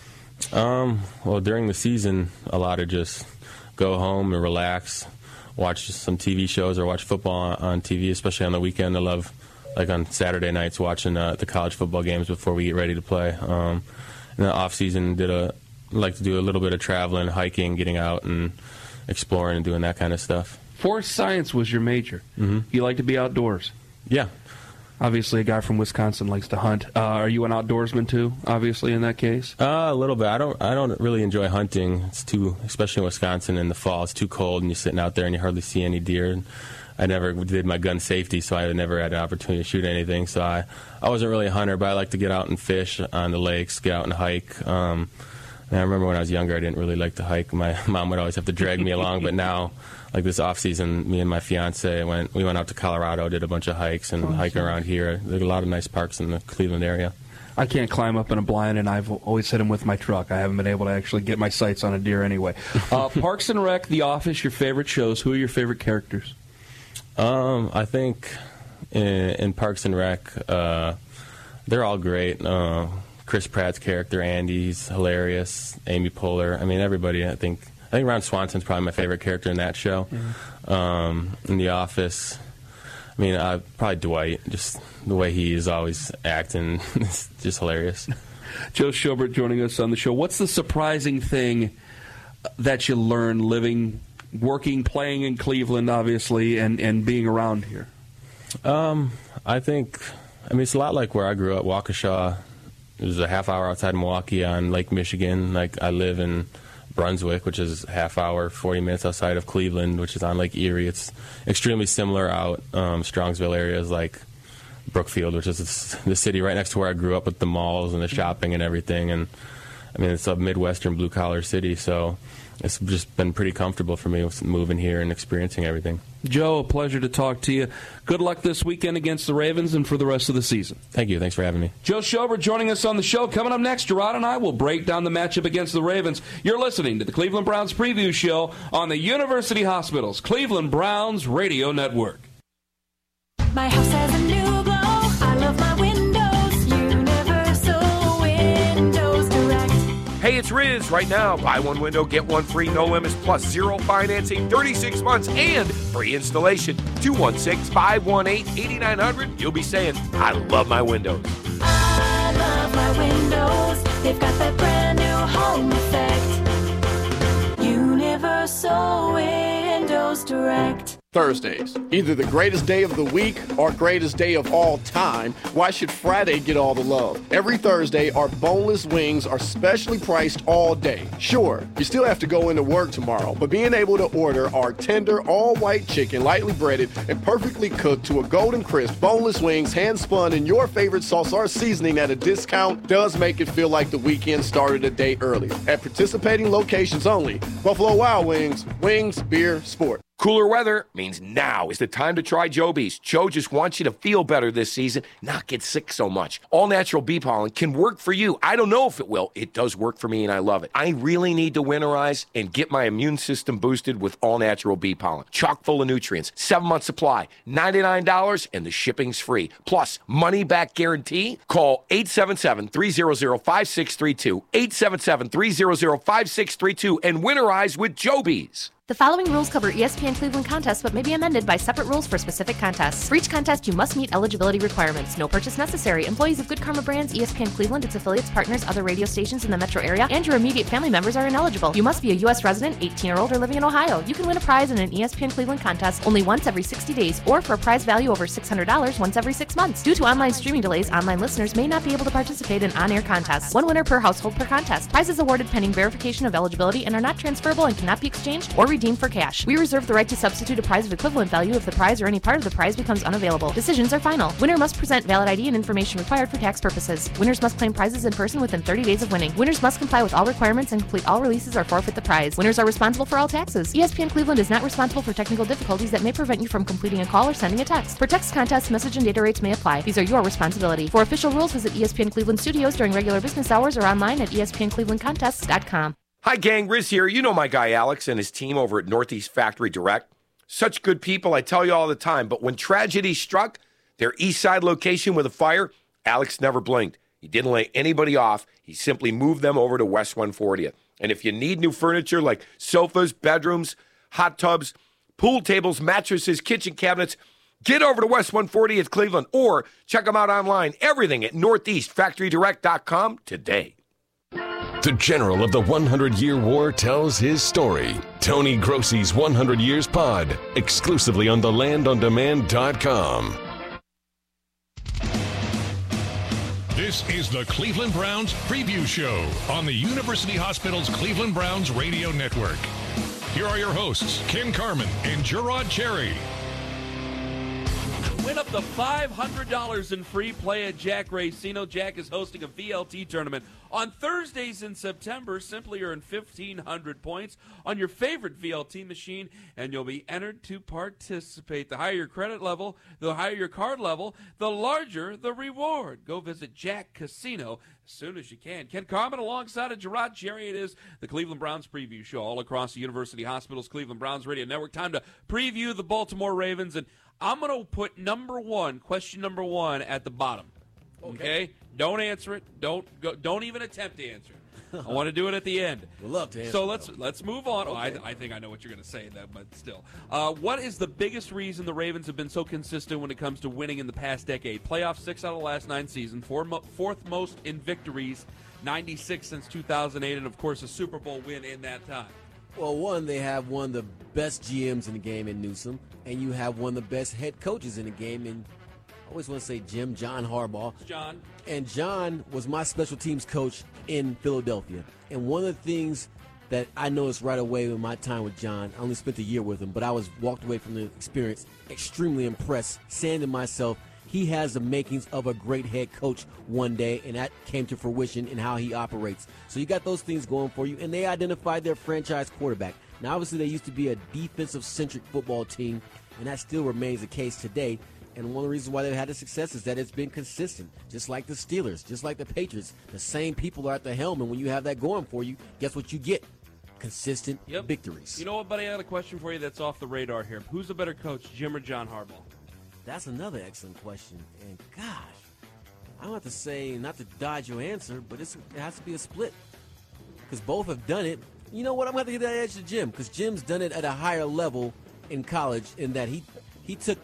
Um, well, during the season, a lot of just go home and relax, watch some T V shows or watch football on T V, especially on the weekend. I love, like on Saturday nights, watching uh, the college football games before we get ready to play. Um, in the off season, did a like to do a little bit of traveling, hiking, getting out and exploring and doing that kind of stuff. Forest science was your major. Mm-hmm. You like to be outdoors. Yeah. Obviously, a guy from Wisconsin likes to hunt. Uh, are you an outdoorsman too? Obviously, in that case, uh, a little bit. I don't. I don't really enjoy hunting. It's too, especially in Wisconsin in the fall. It's too cold, and you're sitting out there and you hardly see any deer. And I never did my gun safety, so I never had an opportunity to shoot anything. So I, I wasn't really a hunter, but I like to get out and fish on the lakes, get out and hike. Um, and I remember when I was younger, I didn't really like to hike. My mom would always have to drag me along, but now, like this off season, me and my fiance went. We went out to Colorado, did a bunch of hikes and oh, hiking sure. around here. There's a lot of nice parks in the Cleveland area. I can't climb up in a blind, and I've always hit them with my truck. I haven't been able to actually get my sights on a deer anyway. Uh, Parks and Rec, The Office, your favorite shows. Who are your favorite characters? Um, I think in, in Parks and Rec, uh, they're all great. Uh, Chris Pratt's character, Andy, he's hilarious. Amy Poehler. I mean, everybody. I think I think Ron Swanson's probably my favorite character in that show. Yeah. Um, in The Office, I mean, uh, probably Dwight. Just the way he is always acting, is just hilarious. Joe Schobert joining us on the show. What's the surprising thing that you learned living, working, playing in Cleveland, obviously, and, and being around here? Um, I think, I mean, it's a lot like where I grew up, Waukesha. It was a half hour outside Milwaukee on Lake Michigan. Like, I live in Brunswick, which is a half hour, forty minutes outside of Cleveland, which is on Lake Erie. It's extremely similar out. Um, Strongsville area is like Brookfield, which is the city right next to where I grew up with the malls and the shopping and everything. And, I mean, it's a Midwestern blue-collar city, so it's just been pretty comfortable for me moving here and experiencing everything. Joe, a pleasure to talk to you. Good luck this weekend against the Ravens and for the rest of the season. Thank you. Thanks for having me. Joe Schobert joining us on the show. Coming up next, Gerard and I will break down the matchup against the Ravens. You're listening to the Cleveland Browns preview show on the University Hospital's Cleveland Browns Radio Network. My house has a new glow. I love my windows. Universal Windows Direct. Hey, it's Riz. Right now, buy one window, get one free, no limits, plus zero financing, thirty-six months, and free installation. two one six, five one eight, eight nine zero zero. You'll be saying, I love my windows. I love my windows. They've got that brand new home effect. Universal Windows Direct. Thursdays, either the greatest day of the week or greatest day of all time. Why should Friday get all the love? Every Thursday, our boneless wings are specially priced all day. Sure, you still have to go into work tomorrow, but being able to order our tender, all-white chicken, lightly breaded and perfectly cooked to a golden crisp, boneless wings, hand-spun in your favorite sauce or seasoning at a discount does make it feel like the weekend started a day earlier. At participating locations only, Buffalo Wild Wings, wings, beer, sport. Cooler weather means now is the time to try Joby's. Joe just wants you to feel better this season, not get sick so much. All natural bee pollen can work for you. I don't know if it will. It does work for me, and I love it. I really need to winterize and get my immune system boosted with all natural bee pollen. Chock full of nutrients, seven-month supply, ninety-nine dollars, and the shipping's free. Plus, money-back guarantee. Call eight seven seven, three zero zero, five six three two, eight seven seven, three zero zero, five six three two, and winterize with Joby's. The following rules cover E S P N Cleveland contests but may be amended by separate rules for specific contests. For each contest, you must meet eligibility requirements. No purchase necessary. Employees of Good Karma Brands, E S P N Cleveland, its affiliates, partners, other radio stations in the metro area, and your immediate family members are ineligible. You must be a U S resident, eighteen or older, living in Ohio. You can win a prize in an E S P N Cleveland contest only once every sixty days or for a prize value over six hundred dollars once every six months. Due to online streaming delays, online listeners may not be able to participate in on-air contests. One winner per household per contest. Prizes awarded pending verification of eligibility and are not transferable and cannot be exchanged or redeemed for cash. We reserve the right to substitute a prize of equivalent value if the prize or any part of the prize becomes unavailable. Decisions are final. Winner must present valid I D and information required for tax purposes. Winners must claim prizes in person within thirty days of winning. Winners must comply with all requirements and complete all releases or forfeit the prize. Winners are responsible for all taxes. E S P N Cleveland is not responsible for technical difficulties that may prevent you from completing a call or sending a text. For text contests, message and data rates may apply. These are your responsibility. For official rules, visit E S P N Cleveland Studios during regular business hours or online at E S P N Cleveland Contests dot com. Hi, gang. Riz here. You know my guy Alex and his team over at Northeast Factory Direct. Such good people, I tell you all the time. But when tragedy struck their East Side location with a fire, Alex never blinked. He didn't lay anybody off. He simply moved them over to West one fortieth. And if you need new furniture like sofas, bedrooms, hot tubs, pool tables, mattresses, kitchen cabinets, get over to West one fortieth Cleveland or check them out online. Everything at northeast factory direct dot com today. The general of the hundred-year war tells his story. Tony Grossi's one hundred Years Pod, exclusively on the land on demand dot com. This is the Cleveland Browns Preview Show on the University Hospital's Cleveland Browns Radio Network. Here are your hosts, Ken Carman and Gerard Cherry. Win up to five hundred dollars in free play at Jack Racino. Jack is hosting a V L T tournament on Thursdays in September. Simply earn fifteen hundred points on your favorite V L T machine, and you'll be entered to participate. The higher your credit level, the higher your card level, the larger the reward. Go visit Jack Casino as soon as you can. Ken Carman alongside of Gerard Cherry. It is the Cleveland Browns Preview Show all across the University Hospital's Cleveland Browns Radio Network. Time to preview the Baltimore Ravens, and I'm going to put number one, question number one, at the bottom. Okay? okay? Don't answer it. Don't go, don't even attempt to answer it. I want to do it at the end. We'd love to answer So it, let's though. let's move on. Okay. Oh, I, I think I know what you're going to say, that, but still. Uh, what is the biggest reason the Ravens have been so consistent when it comes to winning in the past decade? Playoffs six out of the last nine seasons, four mo- fourth most in victories, ninety-six since two thousand eight, and, of course, a Super Bowl win in that time. Well, one, they have one of the best G Ms in the game in Newsom, and you have one of the best head coaches in the game in, I always want to say Jim, John Harbaugh. John. And John was my special teams coach in Philadelphia. And one of the things that I noticed right away in my time with John, I only spent a year with him, but I was walked away from the experience extremely impressed, saying to myself, he has the makings of a great head coach one day, and that came to fruition in how he operates. So you got those things going for you, and they identified their franchise quarterback. Now, obviously, they used to be a defensive-centric football team, and that still remains the case today. And one of the reasons why they've had the success is that it's been consistent, just like the Steelers, just like the Patriots. The same people are at the helm, and when you have that going for you, guess what you get? Consistent Yep. victories. You know what, buddy? I got a question for you that's off the radar here. Who's a better coach, Jim or John Harbaugh? That's another excellent question. And gosh, I don't have to say, not to dodge your answer, but it's, it has to be a split. Because both have done it. You know what? I'm going to have to give that edge to Jim, because Jim's done it at a higher level in college in that he he took,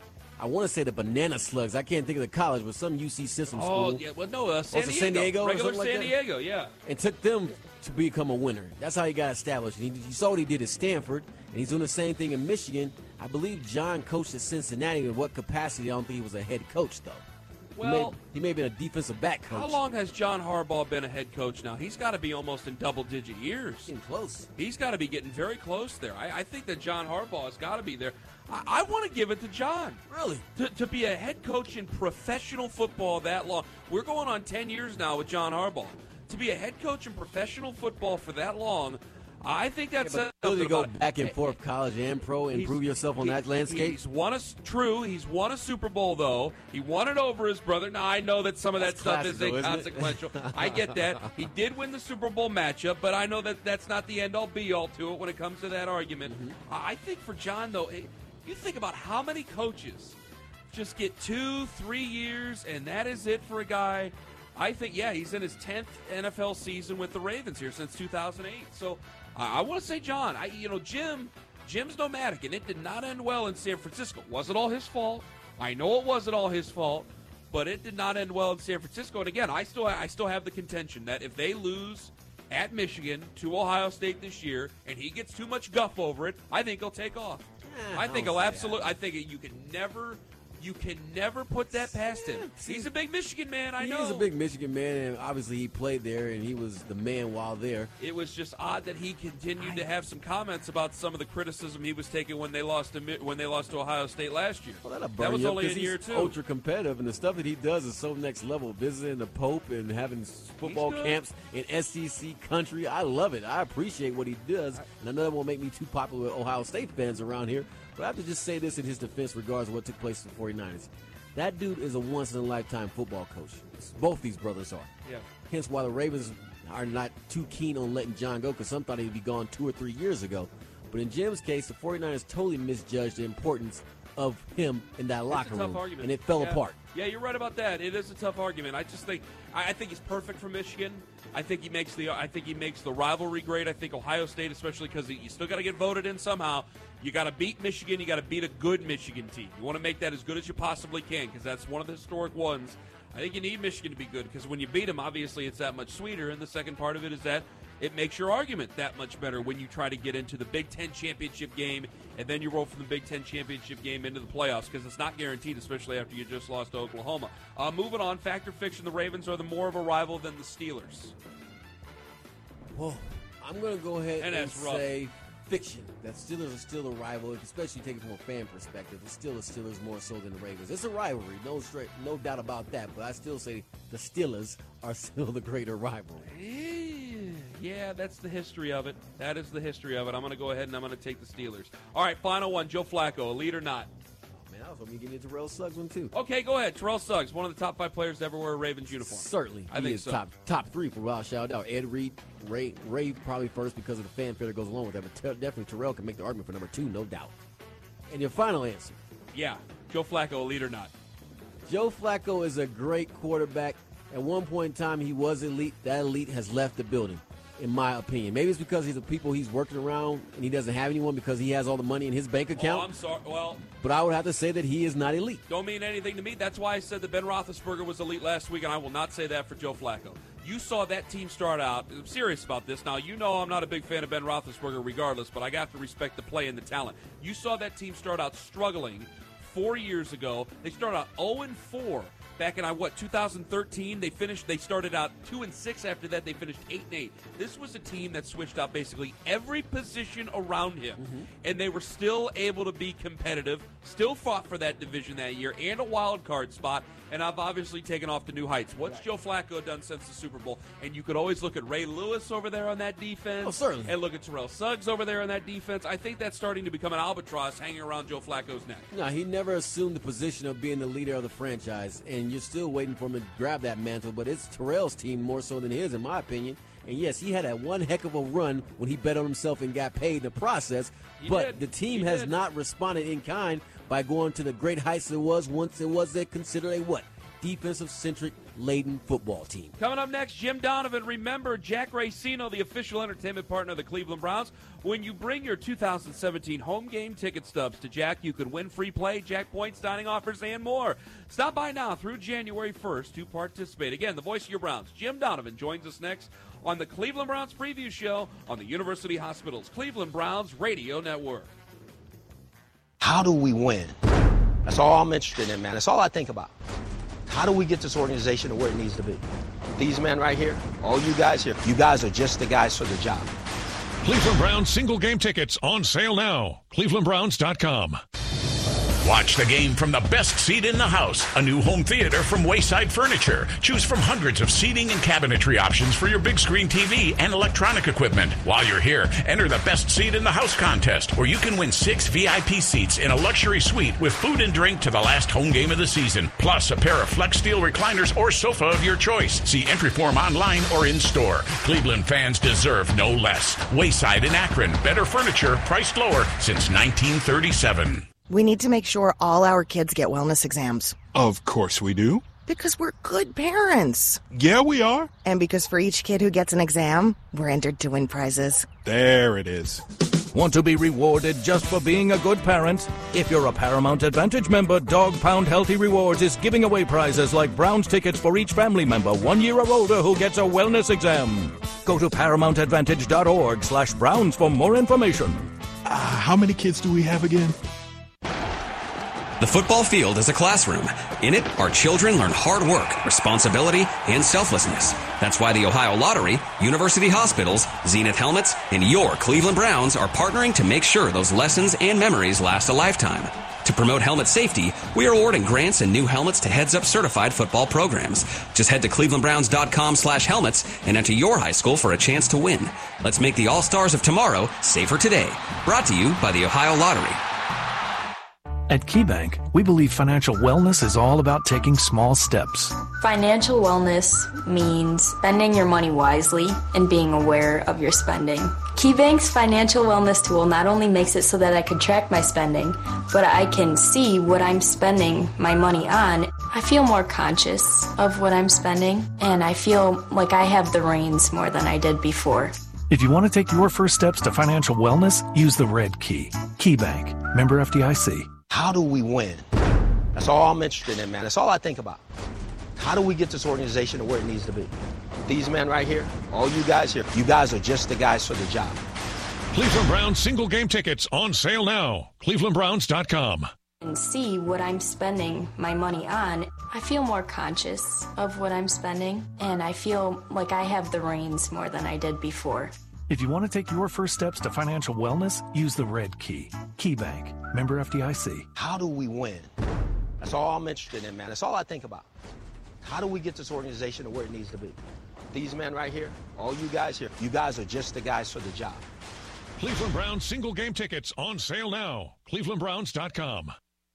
I want to say the banana slugs. I can't think of the college, but some U C system Oh, school. yeah. Well, no, uh, San, Oh, Diego. San Diego or Regular something like San that? Diego, yeah. And took them to become a winner. That's how he got established. And he, you saw what he did at Stanford, and he's doing the same thing in Michigan. I believe John coached at Cincinnati. In what capacity? I don't think he was a head coach, though. Well, he may, he may have been a defensive back coach. How long has John Harbaugh been a head coach now? He's got to be almost in double-digit years. Getting close. He's got to be getting very close there. I, I think that John Harbaugh has got to be there. I, I want to give it to John. Really? To, to be a head coach in professional football that long. We're going on ten years now with John Harbaugh. To be a head coach in professional football for that long, I think that's Yeah, a but ability to go back and forth, college and pro, and He's- prove yourself on he- that landscape. He's won a true. He's won a Super Bowl though. He won it over his brother. Now I know that some of that That's stuff classic, is though, isn't it? inconsequential. I get that. He did win the Super Bowl matchup, but I know that that's not the end all be all to it when it comes to that argument. Mm-hmm. I I think for John though, eh, you think about how many coaches just get two, three years, and that is it for a guy. I think, yeah, he's in his tenth N F L season with the Ravens here since two thousand eight. So I, I want to say John. I, you know, Jim, Jim's nomadic, and it did not end well in San Francisco. Wasn't all his fault. I know it wasn't all his fault, but it did not end well in San Francisco. And again, I still, I still have the contention that if they lose at Michigan to Ohio State this year, and he gets too much guff over it, I think he'll take off. Eh, I think don't he'll say absolutely. I think you can never. You can never put that past him. He's a big Michigan man, I he know. is a big Michigan man, and obviously he played there, and he was the man while there. It was just odd that he continued to have some comments about some of the criticism he was taking when they lost to Mi- when they lost to Ohio State last year. Well, that'll burn that was you up only 'cause in year he's two. ultra competitive, and the stuff that he does is so next level. Visiting the Pope and having football good. camps in S E C country, I love it. I appreciate what he does, and I know that won't make me too popular with Ohio State fans around here, but I have to just say this in his defense regardless of what took place with the forty-niners. That dude is a once-in-a-lifetime football coach. Both these brothers are. Yeah. Hence why the Ravens are not too keen on letting John go, because some thought he'd be gone two or three years ago. But in Jim's case, the forty-niners totally misjudged the importance of him in that It's locker a tough room, argument. and it fell Yeah. apart. Yeah, you're right about that. It is a tough argument. I just think I, I think he's perfect for Michigan. I think he makes the I think he makes the rivalry great. I think Ohio State, especially because you still got to get voted in somehow. You got to beat Michigan. You got to beat a good Michigan team. You want to make that as good as you possibly can, because that's one of the historic ones. I think you need Michigan to be good, because when you beat them, obviously it's that much sweeter. And the second part of it is that it makes your argument that much better when you try to get into the Big Ten championship game and then you roll from the Big Ten championship game into the playoffs, because it's not guaranteed, especially after you just lost to Oklahoma. Uh, moving on, fact or fiction, the Ravens are the more of a rival than the Steelers. Whoa. I'm going to go ahead and, and rough. say fiction. That Steelers are still a rival, especially taking from a fan perspective. It's still the Steelers more so than the Ravens. It's a rivalry, no straight, no doubt about that. But I still say the Steelers are still the greater rival. Yeah, that's the history of it. That is the history of it. I'm going to go ahead and I'm going to take the Steelers. All right, final one. Joe Flacco, elite or not? Oh, man, I was hoping you get into Terrell Suggs one too. Okay, go ahead. Terrell Suggs, one of the top five players to ever wear a Ravens uniform. Certainly, I he think is so. top top three for Wild Shout Out. Ed Reed, Ray, Ray probably first because of the fanfare that goes along with that. But ter- definitely Terrell can make the argument for number two, no doubt. And your final answer? Yeah, Joe Flacco, elite or not? Joe Flacco is a great quarterback. At one point in time, he was elite. That elite has left the building, in my opinion. Maybe it's because he's the people he's working around and he doesn't have anyone because he has all the money in his bank account. Oh, I'm sorry. Well, but I would have to say that he is not elite. Don't mean anything to me. That's why I said that Ben Roethlisberger was elite last week, and I will not say that for Joe Flacco. You saw that team start out. I'm serious about this. Now, you know I'm not a big fan of Ben Roethlisberger regardless, but I got to respect the play and the talent. You saw that team start out struggling four years ago. They started out oh and four. Back in, what, two thousand thirteen, they finished. They started out two and six. After that, they finished eight and eight. This was a team that switched out basically every position around him, mm-hmm. and they were still able to be competitive. Still fought for that division that year and a wild card spot. And I've obviously taken off to new heights. What's Joe Flacco done since the Super Bowl? And you could always look at Ray Lewis over there on that defense. Oh, certainly. And look at Terrell Suggs over there on that defense. I think that's starting to become an albatross hanging around Joe Flacco's neck. No, he never assumed the position of being the leader of the franchise, and you're still waiting for him to grab that mantle, but it's Terrell's team more so than his, in my opinion. And yes, he had that one heck of a run when he bet on himself and got paid in the process, He but did. the team He has did. not responded in kind by going to the great heights it was once it was a considered a what? Defensive-centric laden football team. Coming up next, Jim Donovan. Remember, Jack Racino, the official entertainment partner of the Cleveland Browns. When you bring your two thousand seventeen home game ticket stubs to Jack, you could win free play, Jack points, dining offers, and more. Stop by now through January first to participate. Again, the voice of your Browns, Jim Donovan, joins us next on the Cleveland Browns Preview Show on the University Hospital's Cleveland Browns Radio Network. How do we win? That's all I'm interested in, man. That's all I think about. How do we get this organization to where it needs to be? These men right here, all you guys here, you guys are just the guys for the job. Cleveland Browns single game tickets on sale now. Cleveland Browns dot com. Watch the game from the best seat in the house. A new home theater from Wayside Furniture. Choose from hundreds of seating and cabinetry options for your big screen T V and electronic equipment. While you're here, enter the best seat in the house contest, where you can win six V I P seats in a luxury suite with food and drink to the last home game of the season, plus a pair of Flex Steel recliners or sofa of your choice. See entry form online or in store. Cleveland fans deserve no less. Wayside in Akron. Better furniture, priced lower since nineteen thirty-seven. We need to make sure all our kids get wellness exams. Of course we do. Because we're good parents. Yeah, we are. And because for each kid who gets an exam, we're entered to win prizes. There it is. Want to be rewarded just for being a good parent? If you're a Paramount Advantage member, Dog Pound Healthy Rewards is giving away prizes like Browns tickets for each family member one year or older who gets a wellness exam. Go to paramount advantage dot org slash Browns for more information. Uh, how many kids do we have again? The football field is a classroom. In it, our children learn hard work, responsibility, and selflessness. That's why the Ohio Lottery, University Hospitals, Zenith Helmets, and your Cleveland Browns are partnering to make sure those lessons and memories last a lifetime. To promote helmet safety, we are awarding grants and new helmets to Heads Up certified football programs. Just head to cleveland browns dot com slash helmets and enter your high school for a chance to win. Let's make the All-Stars of tomorrow safer today. Brought to you by the Ohio Lottery. At KeyBank, we believe financial wellness is all about taking small steps. Financial wellness means spending your money wisely and being aware of your spending. KeyBank's financial wellness tool not only makes it so that I can track my spending, but I can see what I'm spending my money on. I feel more conscious of what I'm spending, and I feel like I have the reins more than I did before. If you want to take your first steps to financial wellness, use the red key. KeyBank, member F D I C. How do we win? That's all I'm interested in, man. That's all I think about. How do we get this organization to where it needs to be? These men right here, all you guys here, you guys are just the guys for the job. Cleveland Browns single game tickets on sale now. Cleveland Browns dot com. And see what I'm spending my money on, I feel more conscious of what I'm spending, and I feel like I have the reins more than I did before. If you want to take your first steps to financial wellness, use the red key. KeyBank, member F D I C. How do we win? That's all I'm interested in, man. That's all I think about. How do we get this organization to where it needs to be? These men right here, all you guys here, you guys are just the guys for the job. Cleveland Browns single game tickets on sale now. Cleveland Browns dot com.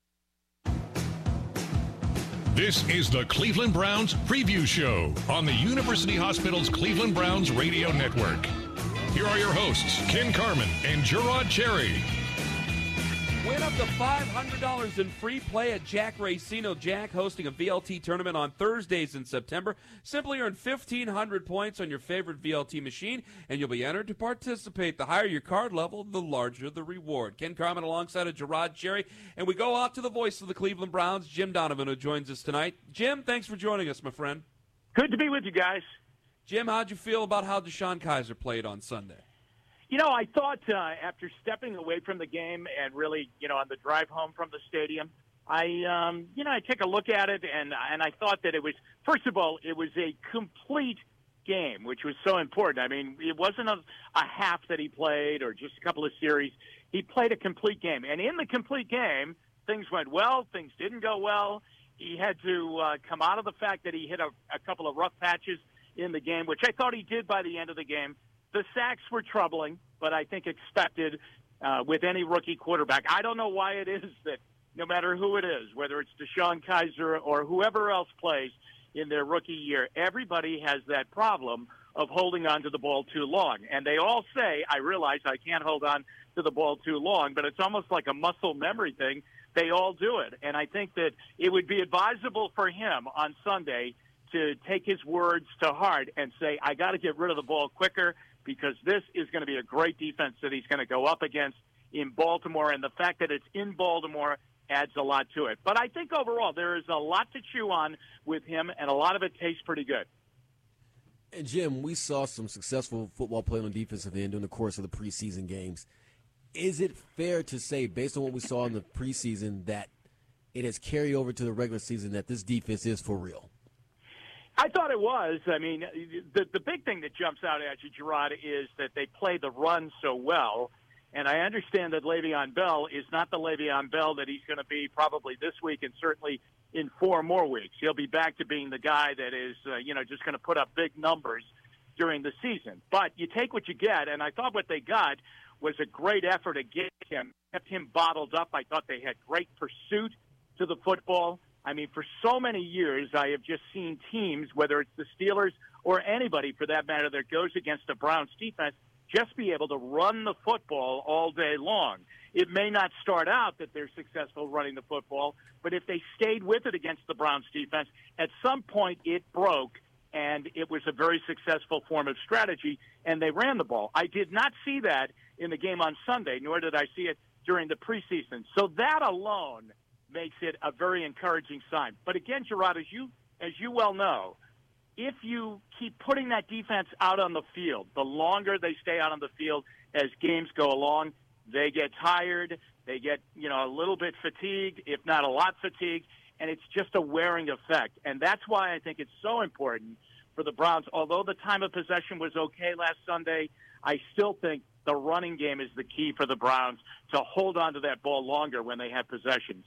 This is the Cleveland Browns Preview Show on the University Hospital's Cleveland Browns Radio Network. Here are your hosts, Ken Carman and Gerard Cherry. Win up to five hundred dollars in free play at Jack Racino. Jack hosting a V L T tournament on Thursdays in September. Simply earn fifteen hundred points on your favorite V L T machine, and you'll be entered to participate. The higher your card level, the larger the reward. Ken Carman alongside of Gerard Cherry, and we go out to the voice of the Cleveland Browns, Jim Donovan, who joins us tonight. Jim, thanks for joining us, my friend. Good to be with you guys. Jim, how'd you feel about how Deshaun Kaiser played on Sunday? You know, I thought uh, after stepping away from the game and really, you know, on the drive home from the stadium, I, um, you know, I take a look at it and and I thought that it was, first of all, it was a complete game, which was so important. I mean, it wasn't a, a half that he played or just a couple of series. He played a complete game. And in the complete game, things went well, things didn't go well. He had to uh, come out of the fact that he hit a, a couple of rough patches in the game, which I thought he did by the end of the game. The sacks were troubling, but I think expected uh, with any rookie quarterback. I don't know why it is that no matter who it is, whether it's Deshaun Kaiser or whoever else plays in their rookie year, everybody has that problem of holding on to the ball too long. And they all say, I realize I can't hold on to the ball too long, but it's almost like a muscle memory thing. They all do it. And I think that it would be advisable for him on Sunday to take his words to heart and say, I got to get rid of the ball quicker, because this is going to be a great defense that he's going to go up against in Baltimore, and the fact that it's in Baltimore adds a lot to it. But I think overall there is a lot to chew on with him, and a lot of it tastes pretty good. And Jim, we saw some successful football play on the defensive end during the course of the preseason games. Is it fair to say, based on what we saw in the preseason, that it has carried over to the regular season, that this defense is for real? I thought it was. I mean, the the big thing that jumps out at you, Gerard, is that they play the run so well. And I understand that Le'Veon Bell is not the Le'Veon Bell that he's going to be probably this week and certainly in four more weeks. He'll be back to being the guy that is, uh, you know, just going to put up big numbers during the season. But you take what you get, and I thought what they got was a great effort against him, kept him bottled up. I thought they had great pursuit to the football. I mean, for so many years, I have just seen teams, whether it's the Steelers or anybody for that matter that goes against the Browns defense, just be able to run the football all day long. It may not start out that they're successful running the football, but if they stayed with it against the Browns defense, at some point it broke, and it was a very successful form of strategy, and they ran the ball. I did not see that in the game on Sunday, nor did I see it during the preseason. So that alone makes it a very encouraging sign. But again, Gerard, as you as you well know, if you keep putting that defense out on the field, the longer they stay out on the field as games go along, they get tired, they get, you know, a little bit fatigued, if not a lot fatigued, and it's just a wearing effect. And that's why I think it's so important for the Browns. Although the time of possession was okay last Sunday, I still think the running game is the key for the Browns to hold on to that ball longer when they have possessions.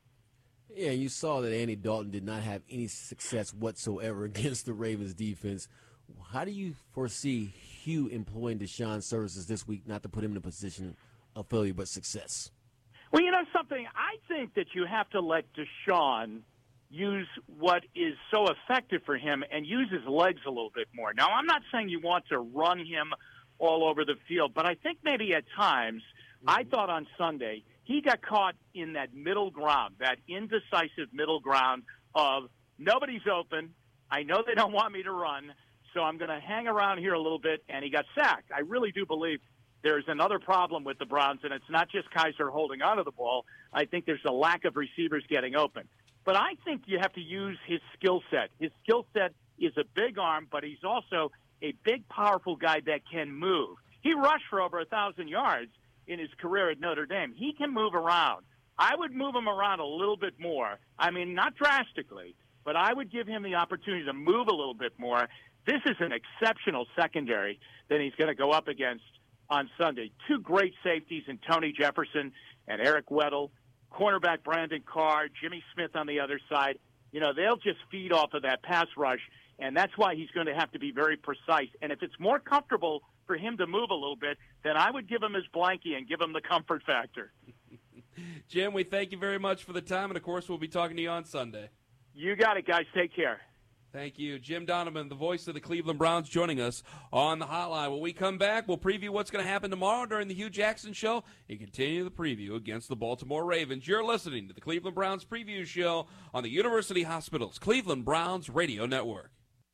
Yeah, you saw that Andy Dalton did not have any success whatsoever against the Ravens defense. How do you foresee Hugh employing Deshaun's services this week, not to put him in a position of failure but success? Well, you know something? I think that you have to let Deshaun use what is so effective for him and use his legs a little bit more. Now, I'm not saying you want to run him all over the field, but I think maybe at times, mm-hmm. I thought on Sunday, he got caught in that middle ground, that indecisive middle ground of nobody's open, I know they don't want me to run, so I'm going to hang around here a little bit, and he got sacked. I really do believe there's another problem with the Browns, and it's not just Kaiser holding onto the ball. I think there's a lack of receivers getting open. But I think you have to use his skill set. His skill set is a big arm, but he's also a big, powerful guy that can move. He rushed for over one thousand yards in his career at Notre Dame. He can move around. I would move him around a little bit more. I mean, not drastically, but I would give him the opportunity to move a little bit more. This is an exceptional secondary that he's going to go up against on Sunday. Two great safeties in Tony Jefferson and Eric Weddle, cornerback Brandon Carr, Jimmy Smith on the other side. You know, they'll just feed off of that pass rush, and that's why he's going to have to be very precise. And if it's more comfortable for him to move a little bit, then I would give him his blankie and give him the comfort factor. Jim, we thank you very much for the time, and, of course, we'll be talking to you on Sunday. You got it, guys. Take care. Thank you. Jim Donovan, the voice of the Cleveland Browns, joining us on the hotline. When we come back, we'll preview what's going to happen tomorrow during the Hugh Jackson Show and continue the preview against the Baltimore Ravens. You're listening to the Cleveland Browns Preview Show on the University Hospitals Cleveland Browns Radio Network.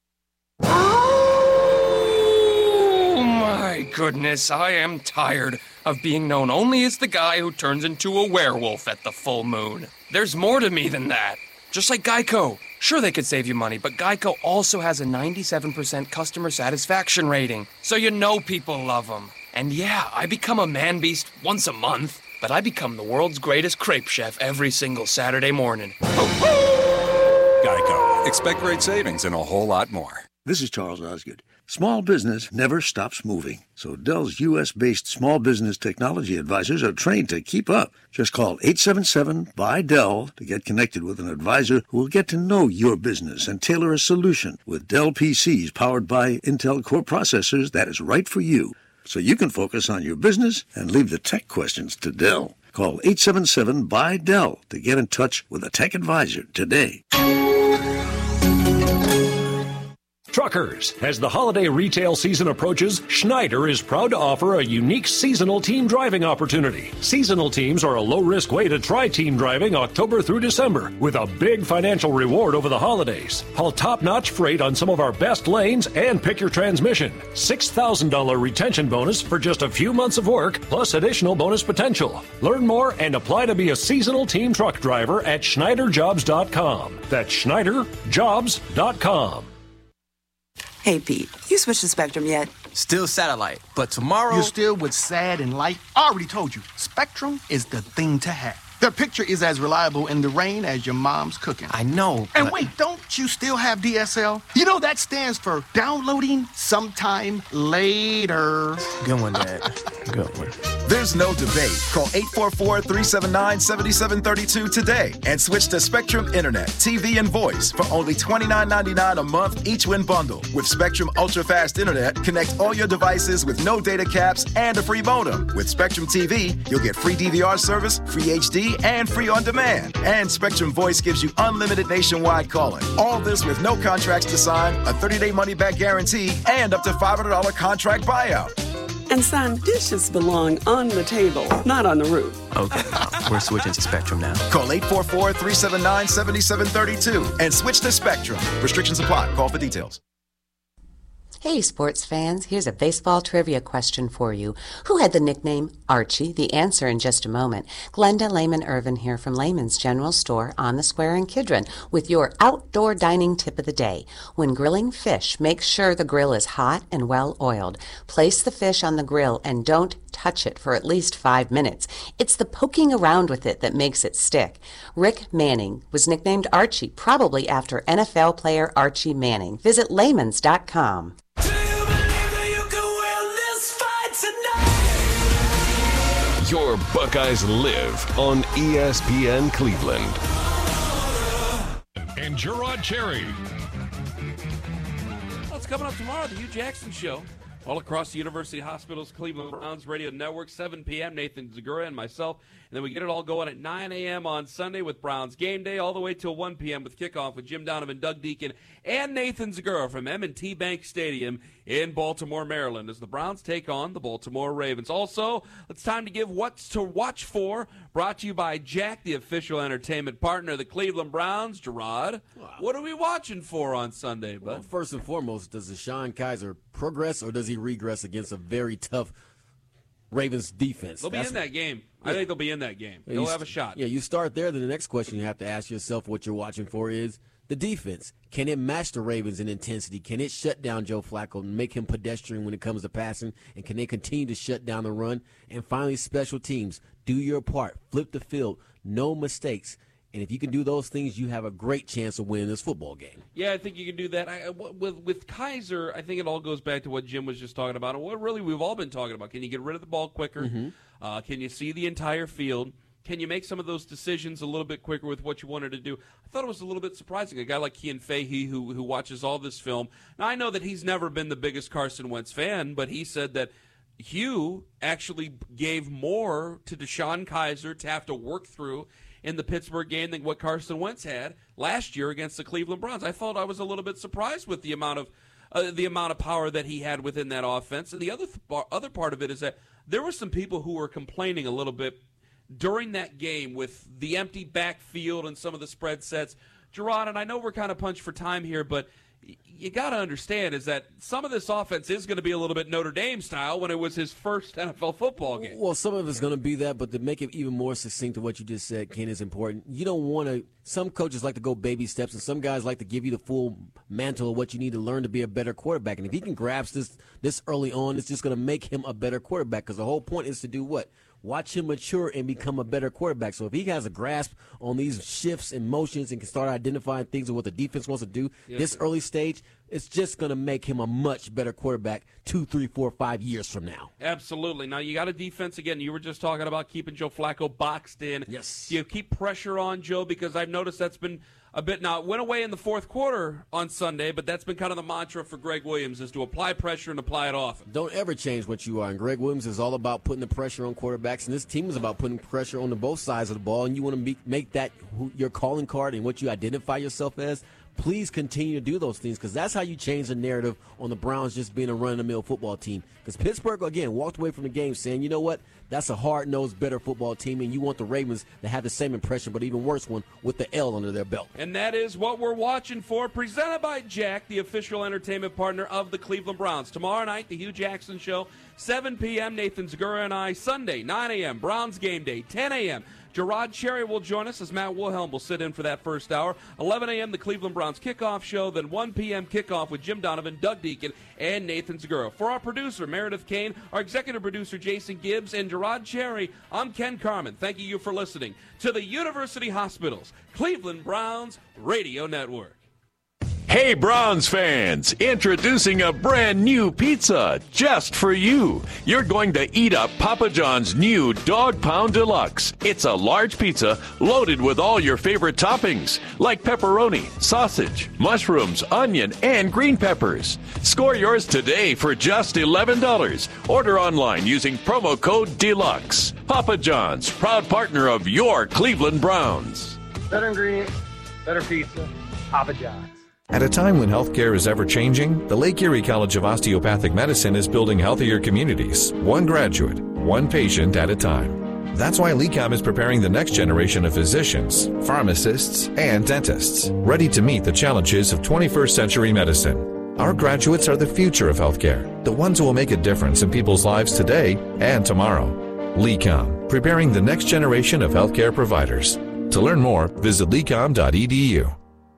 Oh, my goodness, I am tired of being known only as the guy who turns into a werewolf at the full moon. There's more to me than that. Just like Geico. Sure, they could save you money, but Geico also has a ninety-seven percent customer satisfaction rating, so you know people love them. And yeah, I become a man-beast once a month, but I become the world's greatest crepe chef every single Saturday morning. Geico. Expect great savings and a whole lot more. This is Charles Osgood. Small business never stops moving, so Dell's U S based small business technology advisors are trained to keep up. Just call eight seven seven, B Y, D E L L to get connected with an advisor who will get to know your business and tailor a solution with Dell P Cs powered by Intel Core processors that is right for you, so you can focus on your business and leave the tech questions to Dell. Call eight seven seven, B Y, D E L L to get in touch with a tech advisor today. Truckers, as the holiday retail season approaches, Schneider is proud to offer a unique seasonal team driving opportunity. Seasonal teams are a low-risk way to try team driving October through December, with a big financial reward over the holidays. Haul top-notch freight on some of our best lanes and pick your transmission. six thousand dollars retention bonus for just a few months of work, plus additional bonus potential. Learn more and apply to be a seasonal team truck driver at Schneider Jobs dot com. That's Schneider Jobs dot com. Hey, Pete, you switched to Spectrum yet? Still satellite, but tomorrow... You're still with sad and light? I already told you, Spectrum is the thing to have. Their picture is as reliable in the rain as your mom's cooking. I know, And but... wait, don't you still have D S L? You know that stands for downloading sometime later. Good one, Dad. Good one. There's no debate. Call eight four four, three seven nine, seven seven three two today and switch to Spectrum Internet, T V, and voice for only twenty-nine ninety-nine a month each when bundled. With Spectrum Ultra-Fast Internet, connect all your devices with no data caps and a free modem. With Spectrum T V, you'll get free D V R service, free H D, and free on demand. And Spectrum Voice gives you unlimited nationwide calling. All this with no contracts to sign, a thirty-day money-back guarantee, and up to five hundred dollars contract buyout. And son, dishes belong on the table, not on the roof. Okay, Mom, we're switching to Spectrum now. Call eight four four, three seven nine, seven seven three two and switch to Spectrum. Restrictions apply. Call for details. Hey, sports fans, here's a baseball trivia question for you. Who had the nickname Archie? The answer in just a moment. Glenda Lehman Irvin here from Lehman's General Store on the Square in Kidron with your outdoor dining tip of the day. When grilling fish, make sure the grill is hot and well oiled. Place the fish on the grill and don't touch it for at least five minutes. It's the poking around with it that makes it stick. Rick Manning was nicknamed Archie, probably after N F L player Archie Manning. Visit Lehmans dot com. Your Buckeyes live on E S P N Cleveland. And Gerard Cherry. Well, it's coming up tomorrow, the Hugh Jackson Show. All across the University Hospitals Cleveland Browns Radio Network, seven p.m. Nathan Zagura and myself. And then we get it all going at nine a.m. on Sunday with Browns Game Day, all the way till one p.m. with kickoff with Jim Donovan, Doug Deacon, and Nathan Zagura from M and T Bank Stadium in Baltimore, Maryland, as the Browns take on the Baltimore Ravens. Also, it's time to give What's to Watch For, brought to you by Jack, the official entertainment partner of the Cleveland Browns. Gerard, what are we watching for on Sunday, bud? Well, first and foremost, does Deshaun Kaiser progress or does he regress against a very tough Ravens defense? They'll be That's in that game. I think they'll be in that game. Yeah, They'll you have a st- shot. Yeah, you start there, then the next question you have to ask yourself what you're watching for is, The defense, can it match the Ravens in intensity? Can it shut down Joe Flacco and make him pedestrian when it comes to passing? And can they continue to shut down the run? And finally, special teams, do your part. Flip the field. No mistakes. And if you can do those things, you have a great chance of winning this football game. Yeah, I think you can do that. I, with with Kizer, I think it all goes back to what Jim was just talking about, and what really we've all been talking about. Can you get rid of the ball quicker? Mm-hmm. Uh, can you see the entire field? Can you make some of those decisions a little bit quicker with what you wanted to do? I thought it was a little bit surprising. A guy like Kean Fahey, who who watches all this film. Now, I know that he's never been the biggest Carson Wentz fan, but he said that Hugh actually gave more to Deshaun Kizer to have to work through in the Pittsburgh game than what Carson Wentz had last year against the Cleveland Browns. I thought I was a little bit surprised with the amount of uh, the amount of power that he had within that offense. And the other th- other part of it is that there were some people who were complaining a little bit during that game with the empty backfield and some of the spread sets. Gerard, and I know we're kind of punched for time here, but you got to understand is that some of this offense is going to be a little bit Notre Dame style when it was his first N F L football game. Well, some of it's going to be that, but to make it even more succinct to what you just said, Ken, is important. You don't want to – some coaches like to go baby steps, and some guys like to give you the full mantle of what you need to learn to be a better quarterback. And if he can grasp this this early on, it's just going to make him a better quarterback because the whole point is to do what? Watch him mature and become a better quarterback. So if he has a grasp on these shifts and motions and can start identifying things of what the defense wants to do yes, this sir. early stage, it's just going to make him a much better quarterback two, three, four, five years from now. Absolutely. Now, you got a defense, again, you were just talking about keeping Joe Flacco boxed in. Yes. You keep pressure on Joe because I've noticed that's been a bit now. It went away in the fourth quarter on Sunday, but that's been kind of the mantra for Greg Williams is to apply pressure and apply it often. Don't ever change what you are. And Greg Williams is all about putting the pressure on quarterbacks, and this team is about putting pressure on the both sides of the ball, and you want to make, make that who, your calling card and what you identify yourself as. Please continue to do those things because that's how you change the narrative on the Browns just being a run-of-the-mill football team. Because Pittsburgh, again, walked away from the game saying, you know what, that's a hard-nosed, better football team, and you want the Ravens to have the same impression, but even worse one, with the L under their belt. And that is what we're watching for, presented by Jack, the official entertainment partner of the Cleveland Browns. Tomorrow night, the Hugh Jackson Show, seven p.m., Nathan Segura and I. Sunday, nine a.m., Browns game day, ten a.m., Gerard Cherry will join us as Matt Wilhelm will sit in for that first hour. eleven a.m., the Cleveland Browns kickoff show, then one p.m. kickoff with Jim Donovan, Doug Deacon, and Nathan Segura. For our producer, Meredith Kane, our executive producer, Jason Gibbs, and Gerard Cherry, I'm Ken Carman. Thank you for listening to the University Hospitals Cleveland Browns Radio Network. Hey Browns fans, introducing a brand new pizza just for you. You're going to eat up Papa John's new Dog Pound Deluxe. It's a large pizza loaded with all your favorite toppings like pepperoni, sausage, mushrooms, onion, and green peppers. Score yours today for just eleven dollars. Order online using promo code DELUXE. Papa John's, proud partner of your Cleveland Browns. Better ingredients, better pizza, Papa John's. At a time when healthcare is ever-changing, the Lake Erie College of Osteopathic Medicine is building healthier communities, one graduate, one patient at a time. That's why L E C O M is preparing the next generation of physicians, pharmacists, and dentists, ready to meet the challenges of twenty-first century medicine. Our graduates are the future of healthcare, the ones who will make a difference in people's lives today and tomorrow. L E C O M, preparing the next generation of healthcare providers. To learn more, visit lecom dot e d u.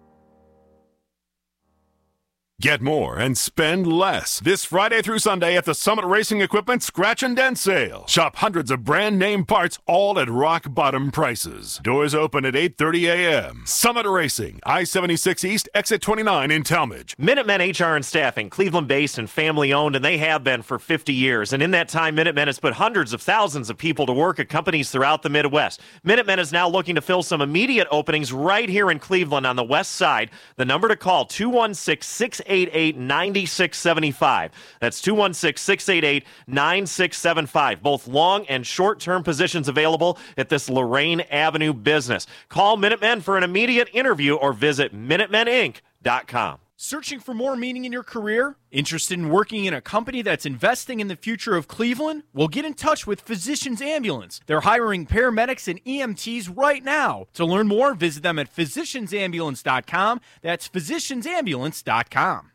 Get more and spend less this Friday through Sunday at the Summit Racing Equipment Scratch and Dent Sale. Shop hundreds of brand name parts, all at rock bottom prices. Doors open at eight thirty a.m. Summit Racing, I seventy-six East, exit twenty-nine in Talmadge. Minutemen H R and Staffing, Cleveland-based and family-owned, and they have been for fifty years. And in that time, Minutemen has put hundreds of thousands of people to work at companies throughout the Midwest. Minutemen is now looking to fill some immediate openings right here in Cleveland on the west side. The number to call, two one six, six eight eight, nine six seven five. That's two one six, six eight eight, nine six seven five. Both long and short-term positions available at this Lorraine Avenue business. Call Minutemen for an immediate interview or visit minutemen inc dot com. Searching for more meaning in your career? Interested in working in a company that's investing in the future of Cleveland? Well, get in touch with Physicians Ambulance. They're hiring paramedics and E M Ts right now. To learn more, visit them at physicians ambulance dot com. That's physicians ambulance dot com.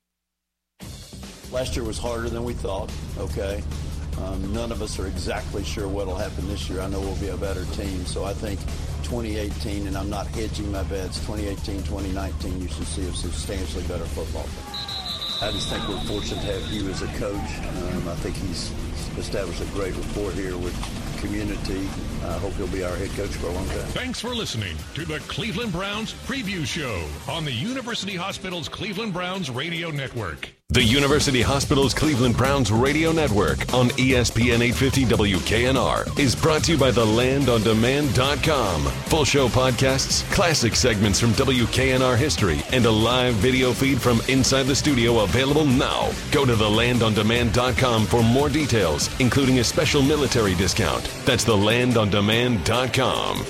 Last year was harder than we thought, okay? Um, none of us are exactly sure what will happen this year. I know we'll be a better team, so I think twenty eighteen, and I'm not hedging my bets, twenty eighteen, twenty nineteen, you should see a substantially better football team. I just think we're fortunate to have Hugh as a coach. Um, I think he's established a great rapport here with the community. I hope he'll be our head coach for a long time. Thanks for listening to the Cleveland Browns Preview Show on the University Hospitals Cleveland Browns Radio Network. The University Hospitals Cleveland Browns Radio Network on E S P N eight fifty W K N R is brought to you by the land on demand dot com. Full show podcasts, classic segments from W K N R history, and a live video feed from inside the studio available now. Go to the land on demand dot com for more details, including a special military discount. That's the land on demand dot com.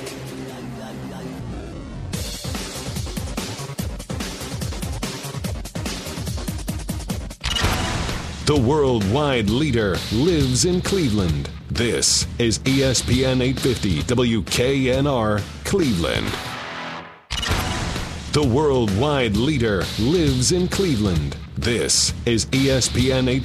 The worldwide leader lives in Cleveland. This is E S P N eight fifty W K N R, Cleveland. The worldwide leader lives in Cleveland. This is E S P N eight